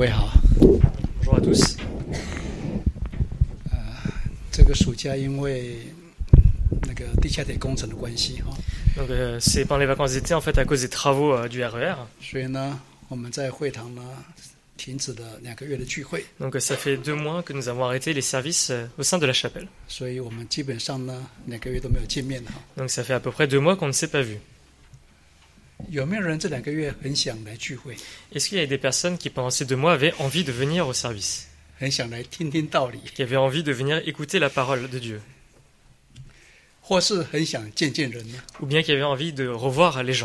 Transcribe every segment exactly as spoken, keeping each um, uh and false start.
位好， Bonjour à tous. 这个暑假因为那个地下铁工程的关系哈， Donc euh, c'est pendant les vacances d'été en fait à cause des travaux euh, du R E R. 所以呢，我们在会堂呢停止了两个月的聚会， Donc euh, ça fait deux mois que nous avons arrêté les services euh, au sein de la chapelle. 所以我们基本上呢两个月都没有见面哈。 Donc ça fait à peu près deux mois qu'on ne s'est pas vu. 有没有人这两个月很想来聚会， Est-ce qu'il y a des personnes qui pendant ces deux mois avaient envie de venir au service, 很想来听听道理， qui avaient envie de venir écouter la parole de Dieu, 或是很想见见人呢？ ou bien qui avaient envie de revoir les gens?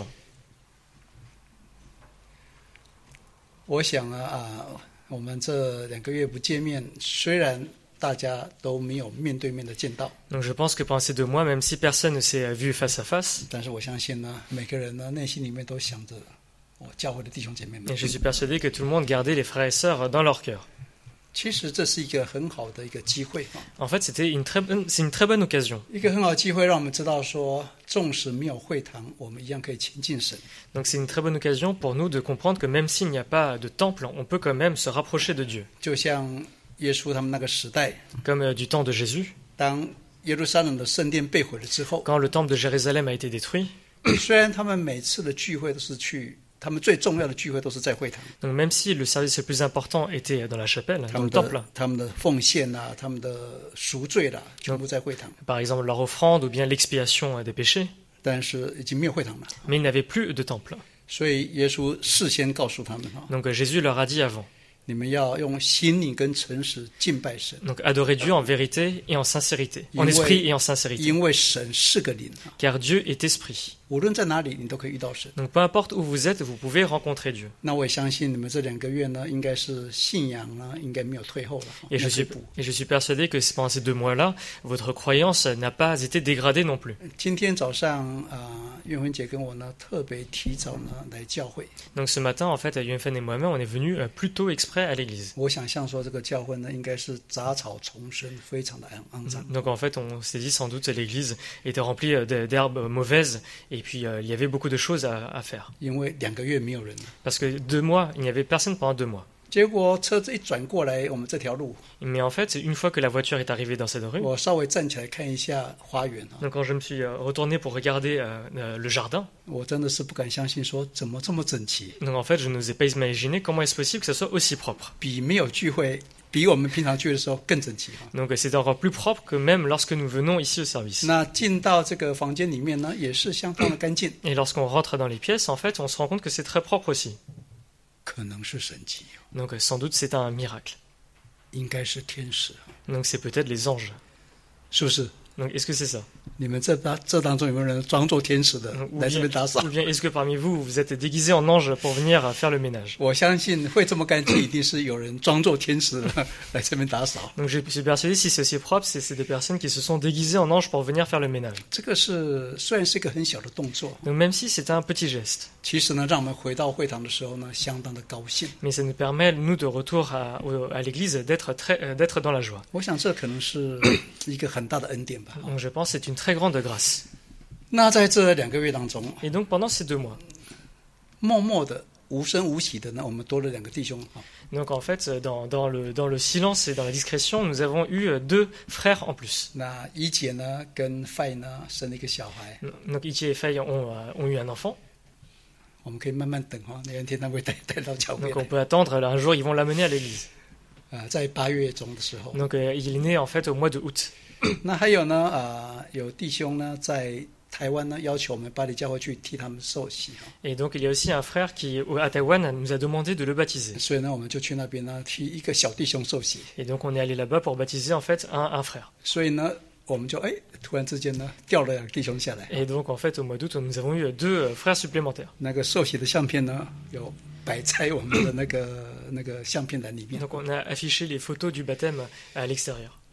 我想啊啊，我们这两个月不见面，虽然大家都没有面对面的见到， Donc je pense que pendant ces deux mois, même si personne ne s'est vu face à face, 但是我相信呢，每个人呢内心里面都想着我教会的弟兄姐妹们 et。je suis persuadé que tout le monde gardait les frères et sœurs dans leur cœur. 其实这是一个很好的一个机会啊， En fait, c'était une très bonne, c'est une très bonne occasion. 一个很好的机会，让我们知道说，纵使没有会堂，我们一样可以亲近神。 Donc c'est une très bonne occasion pour nous de comprendre que même s'il n'y a pas de temple, on peut quand même se rapprocher de Dieu. 就像耶稣他们那个时代， Comme euh, du temps de Jésus, 当耶路撒冷的圣殿被毁了之后， quand le temple de Jérusalem a été détruit, 虽然他们每次的聚会都是去，他们最重要的聚会都是在会堂， donc même si le service le plus important était dans la chapelle, 他 dans 们 le temple, 的他们的奉献啦，他们的赎罪啦，全部在会堂， par exemple leur offrande ou bien l'expiation euh, des péchés, 但是已经没有会堂了， mais ils n'avaient plus de temple. 所以耶稣事先告诉他们哈， Donc euh, Jésus leur a dit avant, 你们要用心灵跟诚实敬拜神， donc adorez Dieu en vérité et en sincérité, en Ouais. esprit et en sincérité, 因为神是个灵啊， car Dieu est esprit. 无论在哪里你都可以遇到神。 Donc peu importe où vous êtes, vous pouvez rencontrer Dieu. 那我也相信你们这两个月呢，应该是信仰呢，应该没有退后了， Et je 没有退 suis, 步。 et je suis persuadé que pendant ces deux mois-là, votre croyance n'a pas été dégradée non plus. 今天早上啊，岳芬姐跟我呢特别提早呢来教会。 Donc ce matin, en fait, Yunfen et moi-même, on est venus euh, plus tôt exprès à l'église. 我想象说这个教会呢，应该是杂草丛生，非常的肮肮脏。 Donc en fait, on s'est dit sans doute l'église était remplie euh, de- d'herbes mauvaises et puis euh, il y avait beaucoup de choses à, à faire. 因为两个月没有人了， Parce que deux mois, il n'y avait personne pendant deux mois. 结果车子一转过来，我们这条路， Mais en fait, une fois que la voiture est arrivée dans cette rue, 我稍微站起来看一下花园啊， donc quand je me suis euh, retourné pour regarder euh, euh, le jardin, 我真的是不敢相信说怎么这么整齐， donc en fait, je n'osais pas imaginer comment est-ce possible que ça soit aussi propre. 比没有聚会，比我们平常聚会的时候更整齐啊。 Donc euh, c'était encore plus propre que même lorsque nous venons ici au service. 那进到这个房间里面呢，也是相当的干净， Et lorsqu'on rentre dans les pièces, en fait, on se rend compte que c'est très propre aussi. 可能是神迹， Donc euh, sans doute c'est un miracle. 应该是天使， Donc c'est peut-être les anges. 是不是？ Donc est-ce que c'est ça? 你们这当这当中有没有人装作天使的 Ou 来这 bien, 边打扫 ou？bien est-ce que parmi vous, vous êtes déguisés en ange pour venir euh, faire le ménage? 我相信会这么干净，一定是有人装作天使的来这边打扫。 Donc je suis persuadé si c'est aussi propre, c'est c'est des personnes qui se sont déguisées en ange pour venir faire le ménage. 这个是虽然是一个很小的动作， Donc même si c'était un petit geste, 其实呢，让我们回到会堂的时候呢，相当的高兴。 mais ça nous permet, nous, de retour à, au- à l'église, d'être très, euh, d'être dans la joie. 我想这可能是一个很大的恩典吧。 Donc je pense que c'est une très grande grâce. 那在这两个月当中， Et donc pendant ces deux mois, 默默的、无声无息的呢，我们多了两个弟兄啊。 donc en fait, dans, dans, le, dans le silence et dans la discrétion, nous avons eu euh, deux frères en plus. 那一姐呢，跟费呢生了一个小孩， Donc Iti et Faye ont, euh, ont eu un enfant. 我们可以慢慢等哈，那一天他会带带到教会 Donc on 来。 peut attendre, là, un jour ils vont l'amener à l'église. 啊、在八月中的时候， Donc euh, il est né en fait au mois de août. 那还有呢，啊、有弟兄呢在台湾呢要求我们巴黎教会去替他们受洗哈， Et donc il y a aussi un frère qui, au- à Taïwan, nous a demandé de le baptiser. 所以呢，我们就去那边呢替一个小弟兄受洗。 Et donc on est allé là-bas pour baptiser en fait un, un frère. 所以呢，我们就哎，突然之间呢掉了两个弟兄下来。 Et donc en fait au mois d'août, nous avons eu deux euh, frères supplémentaires. 那个受洗的相片呢，有摆在我们的那个那个相片栏里面。 Donc on a affiché les photos du baptême à l'extérieur.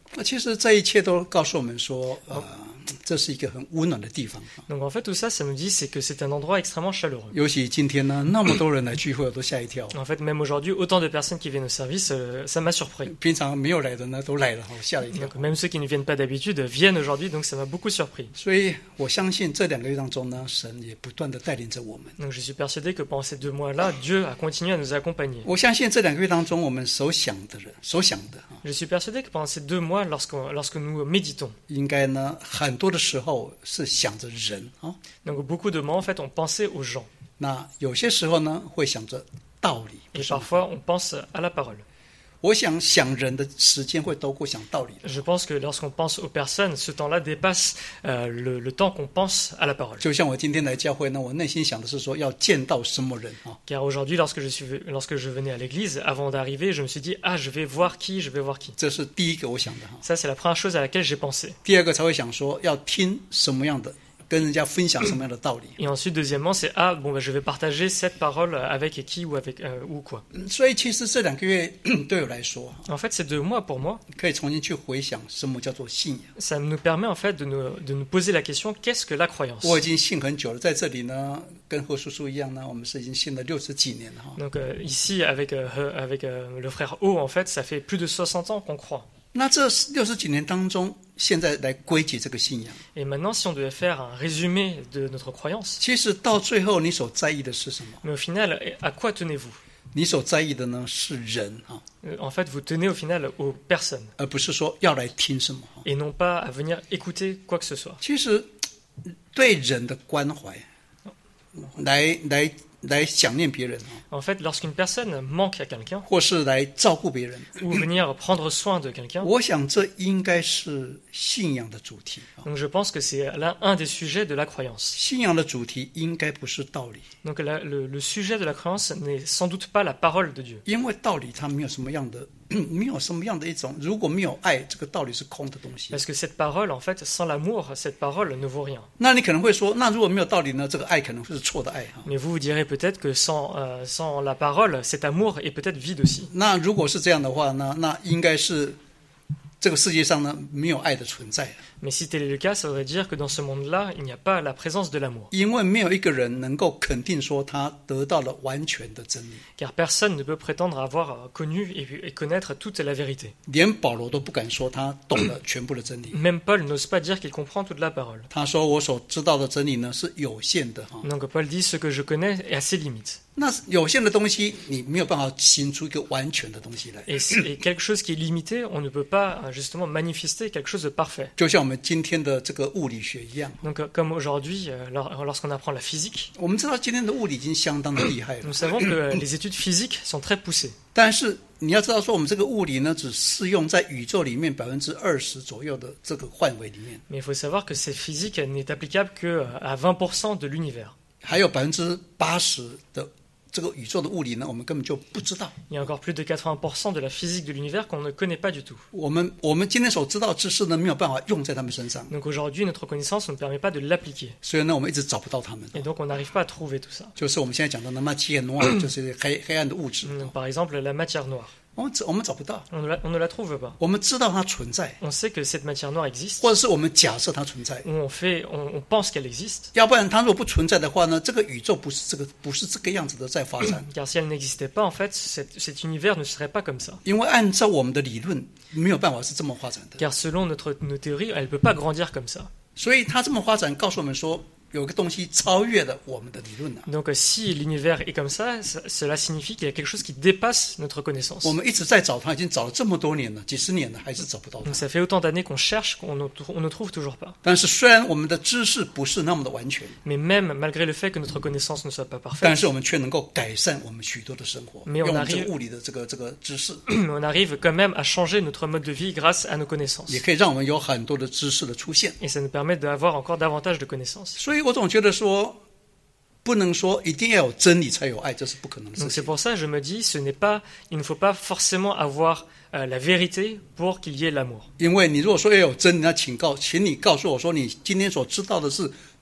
那其实这一切都告诉我们说，呃，这是一个很温暖的地方。 Donc en fait, tout ça, ça nous dit c'est que c'est un endroit extrêmement chaleureux. 尤其今天呢，那么多人来聚会，我都吓一跳。 En fait, même aujourd'hui, autant de personnes qui viennent au service, euh, ça m'a surpris. 平常没有来的呢，都来了，我吓了一跳。 Donc même ceux qui ne viennent pas d'habitude viennent aujourd'hui, donc ça m'a beaucoup surpris. 所以我相信这两个月当中呢，神也不断的带领着我们。 Donc je suis persuadé que pendant ces deux mois-là, Dieu a continué à nous accompagner. 我相信这两个月当中，我们所想的人，所想的啊， Je suis persuadé que pendant ces deux mois, lorsque, lorsque nous méditons, 应该呢，很多的时候是想着人啊。 donc beaucoup de moments, en fait, on pensait aux gens. 那有些时候呢，会想着道理。 Et parfois, on pense à la parole. 我想想人的时间会多过想道理的。 Je pense que lorsqu'on pense aux personnes, ce temps-là dépasse euh, le, le temps qu'on pense à la parole. 就像我今天来教会呢，我内心想的是说要见到什么人啊。 Car aujourd'hui, lorsque je, suis, lorsque je venais à l'église, avant d'arriver, je me suis dit, ah, je vais voir qui, je vais voir qui. 这是第一个我想的哈。 Ça, c'est la première chose à laquelle j'ai pensé. 第二个才会想说要听什么样的，跟人家分享什么样的道理。 Et ensuite, deuxièmement, c'est, ah, bon, bah, je vais partager cette parole avec qui ou avec euh, ou quoi. 所以其实这两个月对我来说， En fait, ces deux mois, pour moi, 可以重新去回想什么叫做信仰。 ça nous permet en fait de nous, de nous poser la question, qu'est-ce que la croyance? 我已经信很久了，在这里呢，跟何叔叔一样呢，我们是已经信了六十几年了哈。 Donc euh, ici, avec, euh, avec euh, le frère O, en fait, ça fait plus de soixante ans qu'on croit. 那这六十几年当中，现在来归结这个信仰， Et maintenant, si on devait faire un résumé de notre croyance, 其实到最后你所在意的是什么？ mais au final, à quoi tenez-vous? 你所在意的呢是人啊， Euh, En fait, vous tenez au final aux personnes 而不是说要来听什么哈。 et non pas à venir écouter quoi que ce soit. 其实对人的关怀，来来来想念别人啊， En fait, lorsqu'une personne manque à quelqu'un 或是来照顾别人， ou venir prendre soin de quelqu'un, 我想这应该是信仰的主题啊。 donc je pense que c'est l'un un des sujets de la croyance. 信仰的主题应该不是道理， Donc la- le, le sujet de la croyance n'est sans doute pas la parole de Dieu. 因为道理它没有什么样的，没有什么样的一种，如果没有爱，这个道理是空的东西。 Parce que cette parole, en fait, sans l'amour, cette parole ne vaut rien. 那你可能会说，那如果没有道理呢？这个爱可能是错的爱哈。 Mais vous vous direz peut-être que sans, euh, sans la parole, cet amour est peut-être vide aussi. 那如果是这样的话呢，那应该是这个世界上呢没有爱的存在， Mais si tel est le cas, ça voudrait dire que dans ce monde-là, il n'y a pas la présence de l'amour. 因为没有一个人能够肯定说他得到了完全的真理， Car personne ne peut prétendre avoir euh, connu et, et connaître toute la vérité. 连保罗都不敢说他懂了全部的真理。 Même Paul n'ose pas dire qu'il comprend toute la parole. 他说：“我所知道的真理呢是有限的哈。 Donc Paul dit ce que je connais est à ses limites. 那有限的东西，你没有办法行出一个完全的东西来。 Et, et quelque chose qui est limité, on ne peut pas euh, justement manifester quelque chose de parfait. 就像我们今天的这个物理学一样， Donc euh, comme aujourd'hui, euh, lor- lorsqu'on apprend la physique, 我们知道今天的物理已经相当的厉害了。 nous savons que euh, les études physiques sont très poussées. 但是你要知道，说我们这个物理呢，只适用在宇宙里面百分之二十左右的这个范围里面， Mais il faut savoir que cette physique elle n'est applicable que euh, à vingt pour cent de l'univers. 还有百分之八十的这个宇宙的物理呢，我们根本就不知道。 Il y a encore plus de quatre-vingts pour cent de la physique de l'univers qu'on ne connaît pas du tout. 我们我们今天所知道的知识呢，没有办法用在他们身上， Donc aujourd'hui, notre connaissance ne permet pas de l'appliquer. 所以呢，我们一直找不到他们。 Et donc on n'arrive pas à trouver tout ça. 就是我们现在讲的那么基诺啊，就是黑黑暗的物质， Donc, par exemple, la matière noire. 我们我们找不到。 On ne la, on ne la trouve pas. 我们知道它存在， On sait que cette matière noire existe, 或者是我们假设它存在。 ou on, fait, on, on pense qu'elle existe, 要不然它如果不存在的话呢，这个宇宙不是这个不是这个样子的在发展。 car si elle n'existait pas, en fait, cet, cet univers ne serait pas comme ça. 因为按照我们的理论，没有办法是这么发展的。 Car selon notre, nos théories, elle ne peut pas grandir comme ça. 所以它这么发展，告诉我们说，有一个东西超越了我们的理论啊。 Donc si l'univers est comme ça, ça cela signifie qu'il y a quelque chose qui dépasse notre connaissance. 我们一直在找它，已经找了这么多年了，几十年了，还是找不到它 Donc。ça fait autant d'années qu'on cherche qu'on ne, on ne trouve toujours pas. 但是虽然我们的知识不是那么的完全， Mais même malgré le fait que notre connaissance ne soit pas 但 parfaite, 是我们却能够改善我们许多的生活， 没有用我们这哪里个物理的这个这个知识， on arrive quand même à changer notre mode de vie grâce à nos connaissances. 也可以让我们有很多的知识的出现。 Et ça nous permet d'avoir encore davantage de connaissances. 所以我总觉得说，不能说一定要有真理才有爱，这是不可能的 Donc 事 c'est 情。 pour ça que je me dis, ce n'est pas, il ne faut pas forcément avoir euh, la vérité pour qu'il y ait l'amour. 因为你如果说要有真理，那请告，请你告诉我说，你今天所知道的是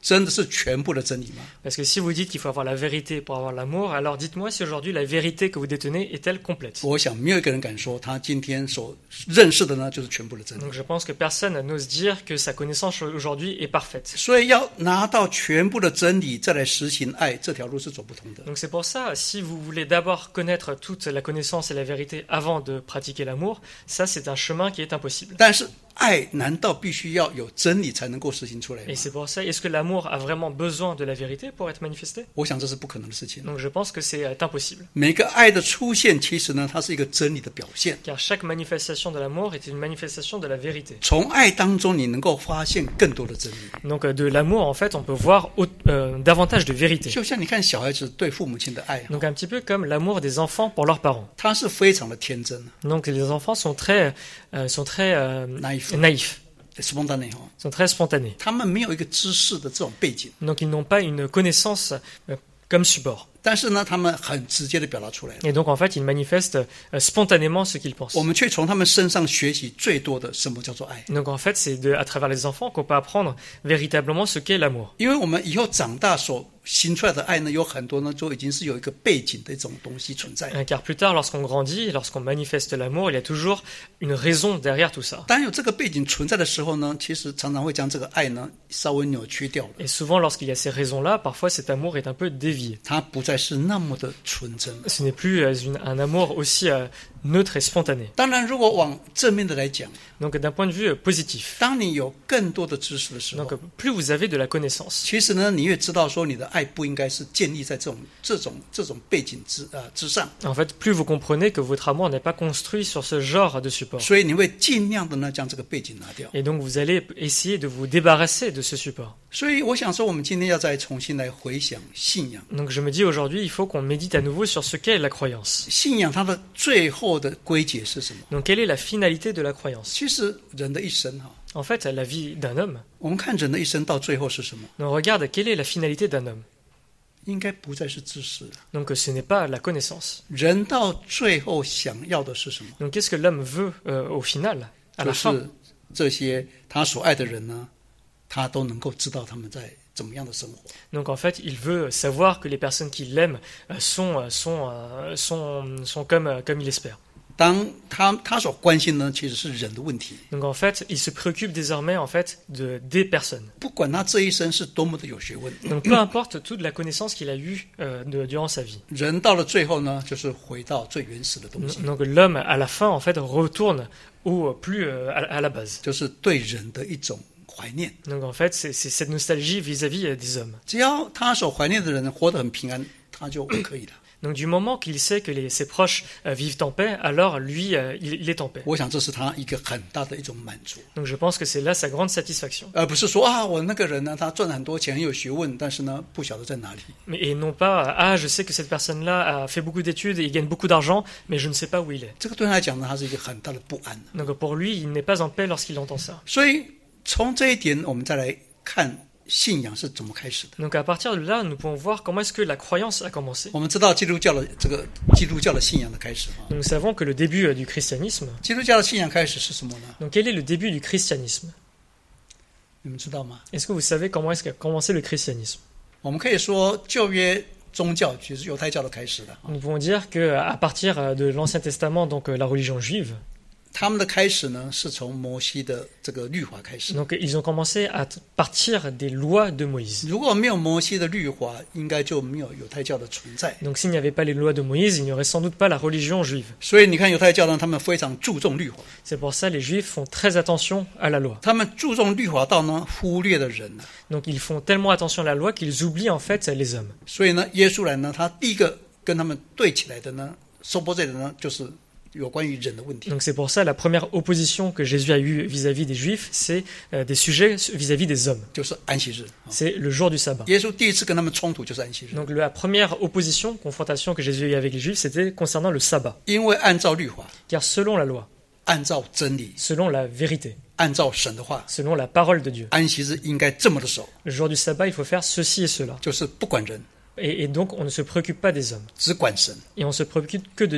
真的是全部的真理吗？ Parce que si vous dites qu'il faut avoir la vérité pour avoir l'amour, alors dites-moi si aujourd'hui la vérité que vous détenez est-elle complète. 我想没有一个人敢说他今天所认识的呢就是全部的真理。 Donc je pense que personne n'ose dire que sa connaissance aujourd'hui est parfaite. 所以要拿到全部的真理再来实行爱，这条路是走不通的。 Donc c'est pour ça, si vous voulez d'abord connaître toute la connaissance et la vérité avant de pratiquer l'amour, ça c'est un chemin qui est impossible. 但是爱难道必须要有真理才能够实行出来吗？ Et c'est pour ça, est-ce que l'amour a vraiment besoin de la vérité pour être manifesté? 我想这是不可能的事情。 Donc je pense que c'est euh, impossible. 每个爱的出现，其实呢，它是一个真理的表现。 Car chaque manifestation de l'amour est une manifestation de la vérité. 从爱当中，你能够发现更多的真理。 Donc euh, de l'amour, en fait, on peut voir au- euh, davantage de vérité. 就像你看小孩子对父母亲的爱， Donc un petit peu comme l'amour des enfants pour leurs parents. 他是非常的天真 Donc les enfants sont très, euh, sont très euh, Naïfs. naïfs, ，spontané 哈， sont très spontanés. 他们没有一个知识的这种背景， Donc ils n'ont pas une connaissance euh, comme support. 但是呢，他们很直接的表达出来了。 Et donc en fait, ils manifestent euh, spontanément ce qu'ils pensent. 我们却从他们身上学习最多的什么叫做爱， Donc en fait, c'est de, à travers les enfants qu'on peut apprendre véritablement ce qu'est l'amour. 因为我们以后长大所行出来的爱呢，有很多呢，就已经是有一个背景的一种东西存在。 Euh, Car plus tard, lorsqu'on grandit, lorsqu'on manifeste l'amour, il y a toujours une raison derrière tout ça. 当有这个背景存在的时候呢，其实常常会将这个爱呢稍微扭曲掉了， Et souvent, lorsqu'il y a ces raisons-là, parfois cet amour est un peu dévié. 它不再是那么的纯真。 Ce n'est plus euh, une- un amour aussi euh, neutre et spontané. 当然，如果往正面的来讲， Donc d'un point de vue euh, positif. 当你有更多的知识的时候 Donc euh, plus vous avez de la connaissance, 其实呢，你越知道说你的爱不应该是建立在这种这种这种背景之啊、呃、之上， en fait, plus vous comprenez que votre amour n'est pas construit sur ce genre de support. 所以你会尽量的呢将这个背景拿掉。 Et donc vous allez essayer de vous débarrasser de ce support. 所以我想说，我们今天要再重新来回想信仰。 Donc je me dis aujourd'hui, il faut qu'on médite à nouveau sur ce qu'est la croyance. 信仰它的最后的归结是什么？ Donc quelle est la finalité de la croyance? 其实人的一生哈， En fait, la vie d'un homme, 我们看人的一生到最后是什么？ on regarde quelle est la finalité d'un homme. 应该不再是知识了。 Donc ce n'est pas la connaissance. 人到最后想要的是什么？ Donc qu'est-ce que l'homme veut euh, au final, à 就 la fin? 是这些他所爱的人呢，他都能够知道他们在怎么样的生活。 Donc en fait, il veut savoir que les personnes qui l'aiment euh, sont, euh, sont, euh, sont, sont comme, euh, comme il espère. 当他他所关心呢，其实是人的问题。 Donc en fait, il se préoccupe désormais en fait de des personnes. 不管他这一生是多么的有学问， Donc peu importe toute la connaissance qu'il a eue euh, de- durant sa vie. 人到了最后呢，就是回到最原始的东西， Donc l'homme à la fin en fait retourne au plus euh, à, à la base. 就是对人的一种怀念。 Donc en fait, c'est c'est cette nostalgie vis-à-vis euh, des hommes. 只要他所怀念的人活得很平安，他就可以了。 Donc du moment qu'il sait que les, ses proches euh, vivent en paix, alors lui, euh, il, il est en paix. 我想这是他一个很大的一种满足， Donc je pense que c'est là sa grande satisfaction. 而不是说啊，我那个人呢，他赚了很多钱，很有学问，但是呢，不晓得在哪里。 Mais, et non pas, ah, je sais que cette personne-là a fait beaucoup d'études et il gagne beaucoup d'argent, mais je ne sais pas où il est. 这个对他来讲呢，他是一个很大的不安。 Donc pour lui, il n'est pas en paix lorsqu'il entend ça. 所以从这一点，我们再来看信仰是怎么开始的。 Donc à partir de là, nous pouvons voir comment est-ce que la croyance a commencé. 我们知道基督教的这个基督教的信仰的开始啊， Donc nous savons que le début euh, du christianisme, 基督教的信仰开始是什么呢？ donc quel est le début du christianisme? 你们知道吗？ Est-ce que vous savez comment est-ce qu'a commencé le christianisme? 我们可以说旧约宗教就是犹太教的开始了啊， Nous pouvons dire que à partir euh, de l'Ancien Testament, donc euh, la religion juive, 他们的开始呢是从摩西的这个律法开始。 donc ils ont commencé à t- partir des lois de Moïse. 如果没有摩西的律法，应该就没有犹太教的存在。 Donc s'il n'y avait pas les lois de Moïse, il n'y aurait sans doute pas la religion juive. 所以你看犹太教呢，他们非常注重律法， C'est pour ça les juifs font très attention à la loi. 他们注重律法到呢忽略了人了。 Donc ils font tellement attention à la loi qu'ils oublient en fait les hommes. 所以呢，耶稣来呢，他第一个跟他们对起来的呢，说破这的呢，就是有关于人的问题。 Donc c'est pour ça la première opposition que Jésus a eue vis-à-vis des juifs, c'est euh, des sujets vis-à-vis des hommes. 就是安息日。 C'est le jour du sabbat. 耶稣第一次跟他们冲突就是安息日， Donc la première opposition, confrontation que Jésus a eue avec les juifs, c'était concernant le sabbat. 因为按照律法， Car selon la loi, 按照真理， selon la vérité, 按照神的话， selon la parole de Dieu, 安息日应该这么的守， le jour du sabbat, il faut faire ceci et cela. 就是不管人， Et, et donc on ne se préoccupe pas des hommes. 只管神。 Et on se préoccupe que de Dieu.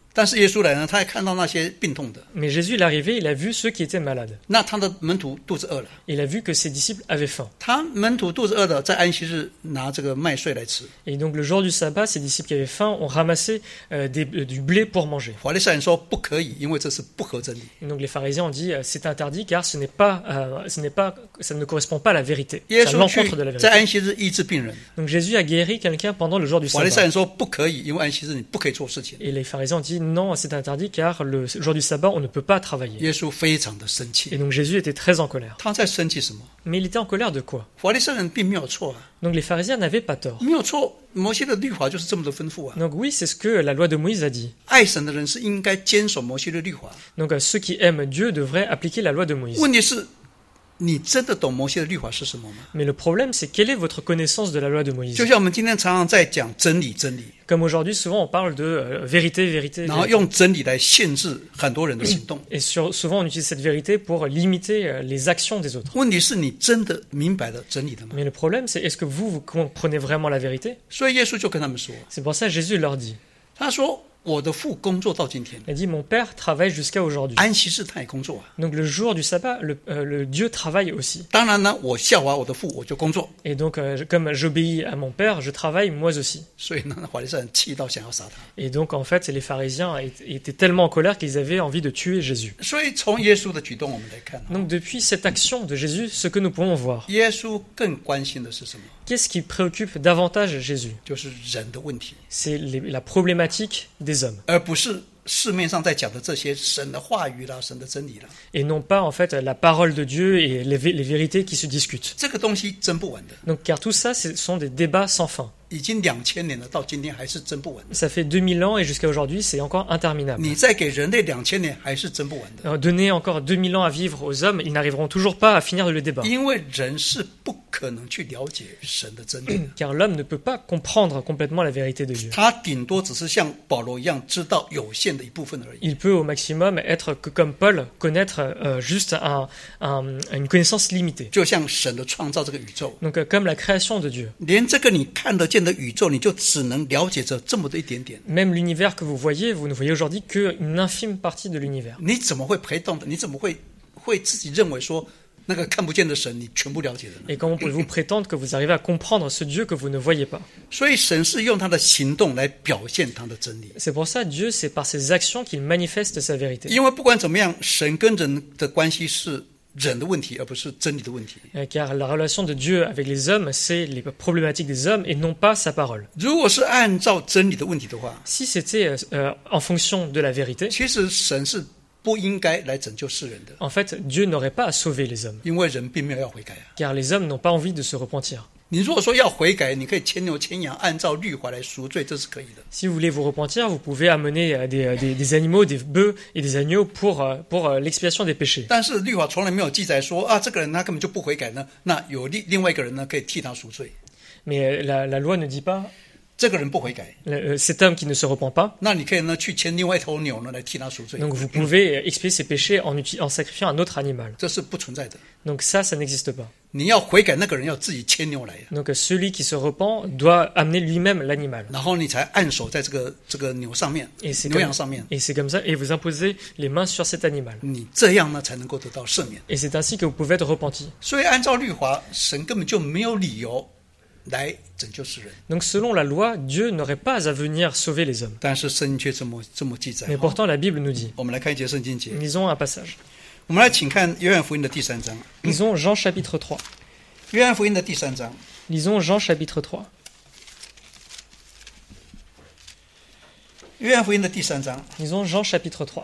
但是耶稣来呢，他也看到那些病痛的， Mais Jésus, il est arrivé, il a vu ceux qui étaient malades. 那他的门徒肚子饿了， Il a vu que ses disciples avaient faim. 他门徒肚子饿的，在安息日拿这个麦穗来吃。 Et donc le jour du sabbat, ses disciples qui avaient faim ont ramassé euh, des- euh, du blé pour manger. 法利赛人说不可以，因为这是不合真理。 Et donc les pharisiens ont dit euh, c'est interdit car ce n'est pas, euh, ce n'est pas, ça ne correspond pas à la vérité. 耶 C'est à 稣去 l'encontre de la 在 vérité. 安息日医治病人， Donc Jésus a guéri quelqu'un pendant le jour du 法利赛 sabbat. 人说不可以，因为安息日你不可以做事情。 Et les pharisiens ont dit non, c'est interdit car le jour du sabbat, on ne peut pas travailler. 耶稣非常的生 Et 气， donc Jésus était très en colère. 他在生气什么？ Mais il était en colère de quoi? 法利赛人并没有错啊， Donc les pharisiens n'avaient pas tort. 没有错，摩西的律法就是这么的吩咐啊。 Donc oui, c'est ce que la loi de Moïse a dit. 爱神的人是应该坚守摩西的律法。 Donc euh, ceux qui aiment Dieu devraient appliquer la loi de Moïse. 问题是，你真的懂摩西的律法是什么吗？ Mais le problème, c'est quelle est votre connaissance de la loi de Moïse? 就像我们今天常常在讲真理，真理， Comme aujourd'hui, souvent on parle de euh, vérité, vérité, 然后 vérité. 用真理来限制很多人的行动。 Et sur- souvent on utilise cette vérité pour limiter euh, les actions des autres. 问题是你真的明白了真理的吗？ Mais le problème, c'est est-ce que vous, vous comprenez vraiment la vérité? 所以耶稣就跟他们说， C'est pour ça que Jésus leur dit. 他说我的父工作到今天， Il dit, mon Père travaille jusqu'à aujourd'hui. 安息日他也工作啊。 Donc le jour du sabbat, le, euh, le Dieu travaille aussi. 当然呢，我效法我的父，我就工作。 Et donc, euh, je- comme j'obéis à mon Père, je travaille moi aussi. 所以呢，法利赛人气到想要杀他。 Et donc, en fait, les pharisiens étaient étaient tellement en colère qu'ils avaient envie de tuer Jésus. 所以从耶稣的举动我们来看， Donc, depuis cette action de Jésus, ce que nous pouvons voir, 耶稣更关心的是什么？ qu'est-ce qui préoccupe davantage Jésus? 就是人的问题， C'est les- la problématique des hommes. 而不是市面上在讲的这些神的话语啦、神的真理啦。 Et non pas, en fait, la parole de Dieu et les, vé- les vérités qui se discutent. 这个东西争不完的， Donc, car tout ça, ce sont des débats sans fin. 已经两千年了，到今天还是争不完的。 Ça fait deux mille ans et jusqu'à aujourd'hui, c'est encore interminable. 你再给人类两千年，还是争不完的， Alors, donner encore deux mille ans à vivre aux hommes, ils n'arriveront toujours pas à finir le débat. 因为人是不可能去了解神的真理的。 Car l'homme ne peut pas comprendre complètement la vérité de Dieu. 他顶多只是像保罗一样，知道有限的一部分而已。 Il peut au maximum être que comme Paul, connaître euh, juste un- un- une connaissance limitée. 就像神的创造这个宇宙， Donc euh, comme la création de Dieu. 连这个你看得见的宇宙，你就只能了解着这么的一点点。 Même l'univers que vous voyez, vous ne voyez aujourd'hui qu'une infime partie de l'univers. 你怎么会陪同的？你怎么会会自己认为说那个看不见的神你全部了解的呢？ Et comment pouvez-vous prétendre que vous arrivez à comprendre ce Dieu que vous ne voyez pas? 所以神是用他的行动来表现他的真理。 C'est pour ça, Dieu, c'est par ses actions qu'il manifeste sa vérité. 因为不管怎么样，神跟人的关系是人的问题，而不是真理的问题。 Euh, Car la relation de Dieu avec les hommes, c'est les problématiques des hommes et non pas sa parole. 如果是按照真理的问题的话， Si c'était euh, en fonction de la vérité, 其实神是不应该来拯救世人的， en fait, Dieu n'aurait pas à sauver les hommes. 因为人并没有要悔改啊。 Car les hommes n'ont pas envie de se repentir. 你如果说要悔改，你可以牵牛牵羊，按照律法来赎罪，这是可以的。 Si vous voulez vous repentir, vous pouvez amener euh, des, des- des animaux, des bœufs et des agneaux pour, euh, pour euh, l'expiation des péchés. 但是律法从来没有记载说啊，这个人他根本就不悔改呢，那有另另外一个人呢可以替他赎罪。 Mais euh, la, la loi ne dit pas 这个人不悔改， euh, cet homme qui ne se repent pas. 那你可以呢去牵另外一头牛呢来替他赎罪， Donc vous pouvez euh, expier ses péchés en, uti- en sacrifiant un autre animal. 这是不存在的。 Donc ça, ça n'existe pas. 你要悔改，那个人要自己牵牛来， Donc euh, celui qui se repent doit amener lui-même l'animal. 然后你才按手在这个这个牛上面， Et c'est 牛 comme, 羊上面， et c'est comme ça, et vous imposez les mains sur cet animal. 你这样呢才能够得到赦免。 Et c'est ainsi que vous pouvez être repenti. 所以按照律法，神根本就没有理由来拯救世人， Donc selon la loi, Dieu n'aurait pas à venir sauver les hommes. 但是圣经却这么这么记载。 Mais pourtant, la Bible nous dit. 我们来看一节圣经节， Lisons un passage. 我们来请看约翰福音的第三章。 Lisons Jean chapitre trois. 约翰福音的第三章， Lisons Jean chapitre trois. 约翰福音的第三章， Lisons Jean chapitre trois.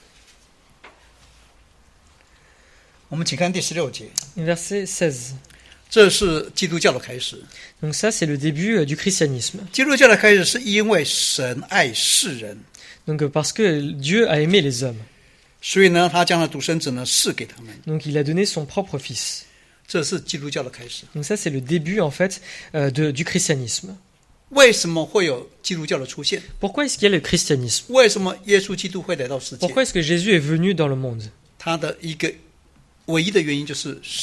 我们请看第十六节， Verset seize. 这是基督教的开始。 Donc ça, c'est le début euh, du christianisme. 基督教的开始是因为神爱世人， Donc euh, parce que Dieu a aimé les hommes. 所以呢，他将了独生子呢赐给他们。 Donc il a donné son propre fils. 这是基督教的开始。 Donc ça, c'est le début, en fait, euh, de, du christianisme. 为什么会有基督教的出现？ Pourquoi est-ce qu'il y a le christianisme? 为什么耶稣基督会来到世界？ Pourquoi est-ce que Jésus est venu dans le monde? 他的一个唯一的原因就是神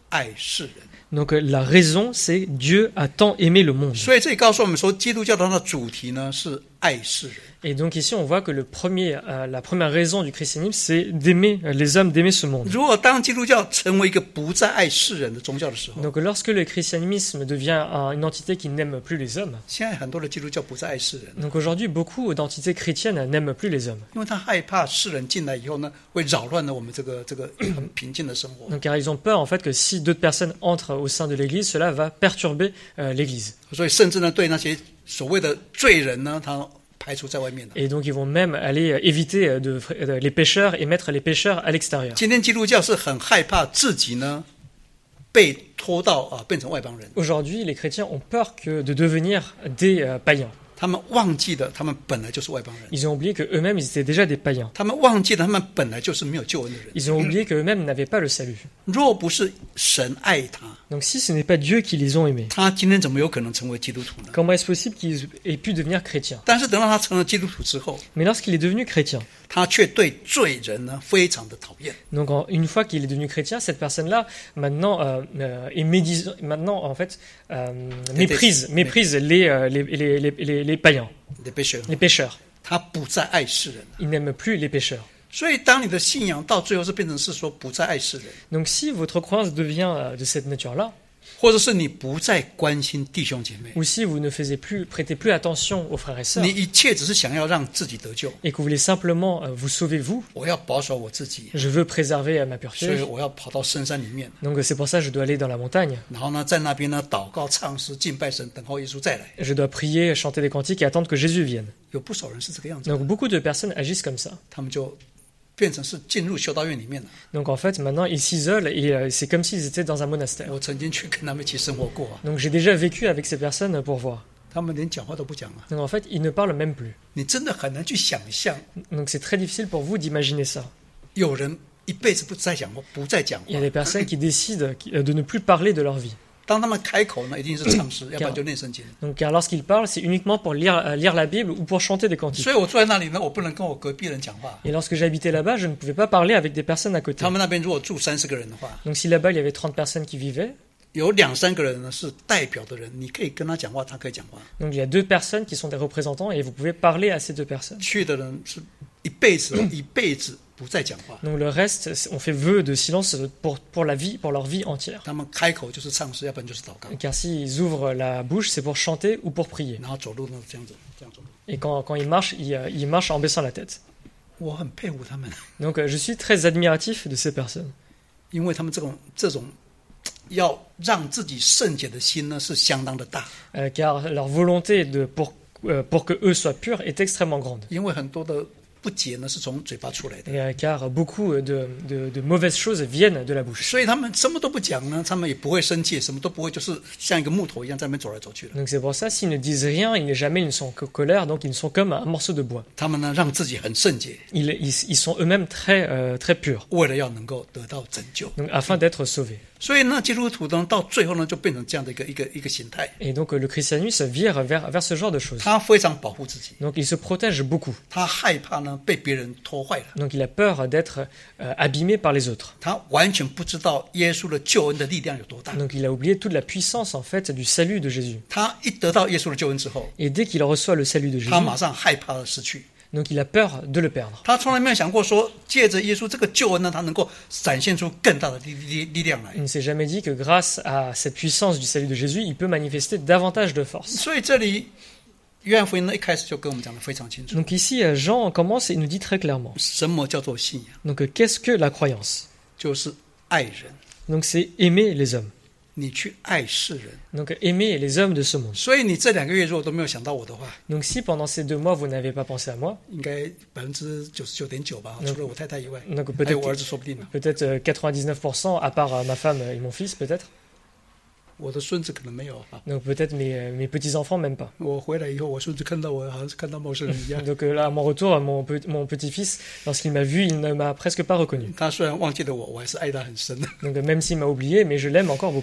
爱世人。 Donc euh, la raison, c'est Dieu a tant aimé le monde. 所以这里告诉我们说，基督教的主题呢是爱世人。 Et donc ici, on voit que le premier, euh, la première raison du christianisme, c'est d'aimer euh, les hommes, d'aimer ce monde. 如果当基督教成为一个不再爱世人的宗教的时候， Donc lorsque le christianisme devient un- une entité qui n'aime plus les hommes, 现在很多的基督教不再爱世人， donc aujourd'hui beaucoup d'entités chrétiennes n'aiment plus les hommes. 因为他害怕世人进来以后呢，会扰乱了我们这个这个很平静的生活。 Donc car ils ont peur en fait que si d'autres personnes entrent au sein de l'Église, cela va perturber euh, l'Église. 所以甚至呢，对那些所谓的罪人呢，他排除在外面了。 Et donc ils vont même aller euh, éviter euh, de, euh, les pécheurs et mettre les pécheurs à l'extérieur. 今天基督教是很害怕自己呢被拖到啊变成外邦人， Aujourd'hui, les chrétiens ont peur que de devenir des euh, païens. 他们忘记了他们本来就是外邦人， Ils ont oublié qu'eux-mêmes, ils étaient déjà des païens. 他们忘记了他们本来就是没有救恩的人。 Ils ont oublié qu'eux-mêmes n'avaient pas le salut. 若不是神爱他， Donc si ce n'est pas Dieu qui les ont aimés, 他今天怎么有可能成为基督徒呢？ comment est-ce possible qu'ils aient pu devenir chrétiens? 但是等到他成了基督徒之后， Mais lorsqu'il est devenu chrétien, 他却对罪人呢非常的讨厌。 donc en- une fois qu'il est devenu chrétien, cette personne-là maintenant euh, euh, est médis- maintenant en fait euh, méprise, méprise les, euh, les, les, les, les, les païens, 你的被选， les pécheurs. 他不再爱世人了。 Il n'aime plus les pécheurs. 所以，当你的信仰到最后是变成是说不再爱世人， Donc si votre croyance devient euh, de cette nature-là, 或者是你不再关心弟兄姐妹， ou si vous ne faisiez plus, prêtez plus attention aux frères et sœurs, 你一切只是想要让自己得救， et que vous voulez simplement euh, vous sauver vous, 我要保守我自己， je veux préserver euh, ma 所以 pureté, 我要跑到深山里面， donc c'est pour ça que je dois aller dans la montagne. 然后呢，在那边呢祷告、唱诗、敬拜神，等候耶稣再来。 Je dois prier, chanter des cantiques et attendre que Jésus vienne. 有不少人是这个样子， Donc beaucoup de personnes agissent comme ça. 他们就变成是进入修道院里面了。 Donc en fait, maintenant, ils s'isolent et euh, c'est comme s'ils étaient dans un monastère. 我曾经去跟他们一起生活过啊， Donc j'ai déjà vécu avec ces personnes pour voir. 他们连讲话都不讲啊， Donc en fait, ils ne parlent même plus. 你真的很难去想象， Donc c'est très difficile pour vous d'imaginer ça. 有人一辈子不再讲话，不再讲 Il y a 话。 des personnes qui décident qui- euh, de ne plus parler de leur vie. 当他们开口呢，一定是唱诗，要不然就念圣经。 Donc car lorsqu'ils parlent, c'est uniquement pour lire, euh, lire la Bible ou pour chanter des cantiques. 所以我坐在那里呢，我不能跟我隔壁人讲话。 Et lorsque j'habitais là-bas, je ne pouvais pas parler avec des personnes à côté. 他们那边如果住三十个人的话， Donc si là-bas, il y avait trente personnes qui vivaient, 有两三个人呢是代表的人，你可以跟他讲话，他可以讲话。 donc il y a deux personnes qui sont des représentants et vous pouvez parler à ces deux personnes. 去的人是一辈子，一辈子不再讲话。 Donc le reste, c'est- on fait vœu de silence pour, pour la vie, pour leur vie entière. 他们开口就是唱诗，要不然就是祷告， Car s'ils ouvrent la bouche, c'est pour chanter ou pour prier. 然后走路呢这样子，这样走路。 Et quand, quand ils marchent, ils, euh, ils marchent en baissant la tête. 我很佩服他们， Donc euh, je suis très admiratif de ces personnes. 因为他们这种这种要让自己圣洁的心呢是相当的大。 Euh, car leur volonté de, pour, euh, pour que eux soient purs est extrêmement grande. 因为很多的不洁呢是从嘴巴出来的， Et, euh, car beaucoup de, de, de mauvaises choses viennent de la bouche. 所以他们什么都不讲呢，他们也不会生气，什么都不会，就是像一个木头一样在那边走来走去的。 Donc c'est pour ça, s'ils ne disent rien, ils ne jamais ils ne sont que colère, donc ils sont comme un morceau de bois. 他们呢让自己很圣洁， Ils, ils, ils sont eux-mêmes très, euh, très purs, 为了要能够得到拯救。 donc afin d'être sauvés. 所以呢，基督徒呢到最后呢就变成这样的一个一个一个形态， Et donc euh, le christianisme vire vers, vers ce genre de choses. 他非常保护自己， Donc il se protège beaucoup. 他害怕呢被别人拖坏了， Donc il a peur d'être euh, abîmé par les autres. 他完全不知道耶稣的救恩的力量有多大。 Donc il a oublié toute la puissance en fait du salut de Jésus. 他一得到耶稣的救恩之后， Et dès qu'il reçoit le salut de Jésus, 他马上害怕的失去。 donc il a peur de le perdre. 他从来没有想过说，借着耶稣这个救恩呢，他能够展现出更大的力力力量来 Il。ne s'est jamais dit que grâce à cette puissance du salut de Jésus, il peut manifester davantage de force. 所以这里约翰福音呢一开始就跟我们讲得非常清楚， Donc ici, euh, Jean commence et nous dit très clairement. 什么叫做信仰？ Donc euh, qu'est-ce que la croyance? 就是爱人， Donc c'est aimer les hommes. 你去爱世人。 Donc euh, aimer les hommes de ce monde. 所以你这两个月如果都没有想到我的话， Donc si pendant ces deux mois vous n'avez pas pensé à moi, 应该百分之九十九点九吧， 嗯除了我太太以外， donc 还 peut-être 有我儿子说不定呢。 peut-être euh, quatre-vingt-dix-neuf pour cent à part euh, ma femme et mon fils peut-être. 我的孙子可能没有啊。 Donc peut-être mes, euh, mes petits-enfants même pas. 我回来以后，我孙子看到我好像是看到陌生人一样。 Donc euh, là, à mon retour, mon, pe- mon petit-fils, lorsqu'il m'a vu, il ne m'a presque pas reconnu. 他虽然忘记了我，我还是爱他很深的。 Donc euh, même s'il m'a oublié, mais je l'aime encore beaucoup.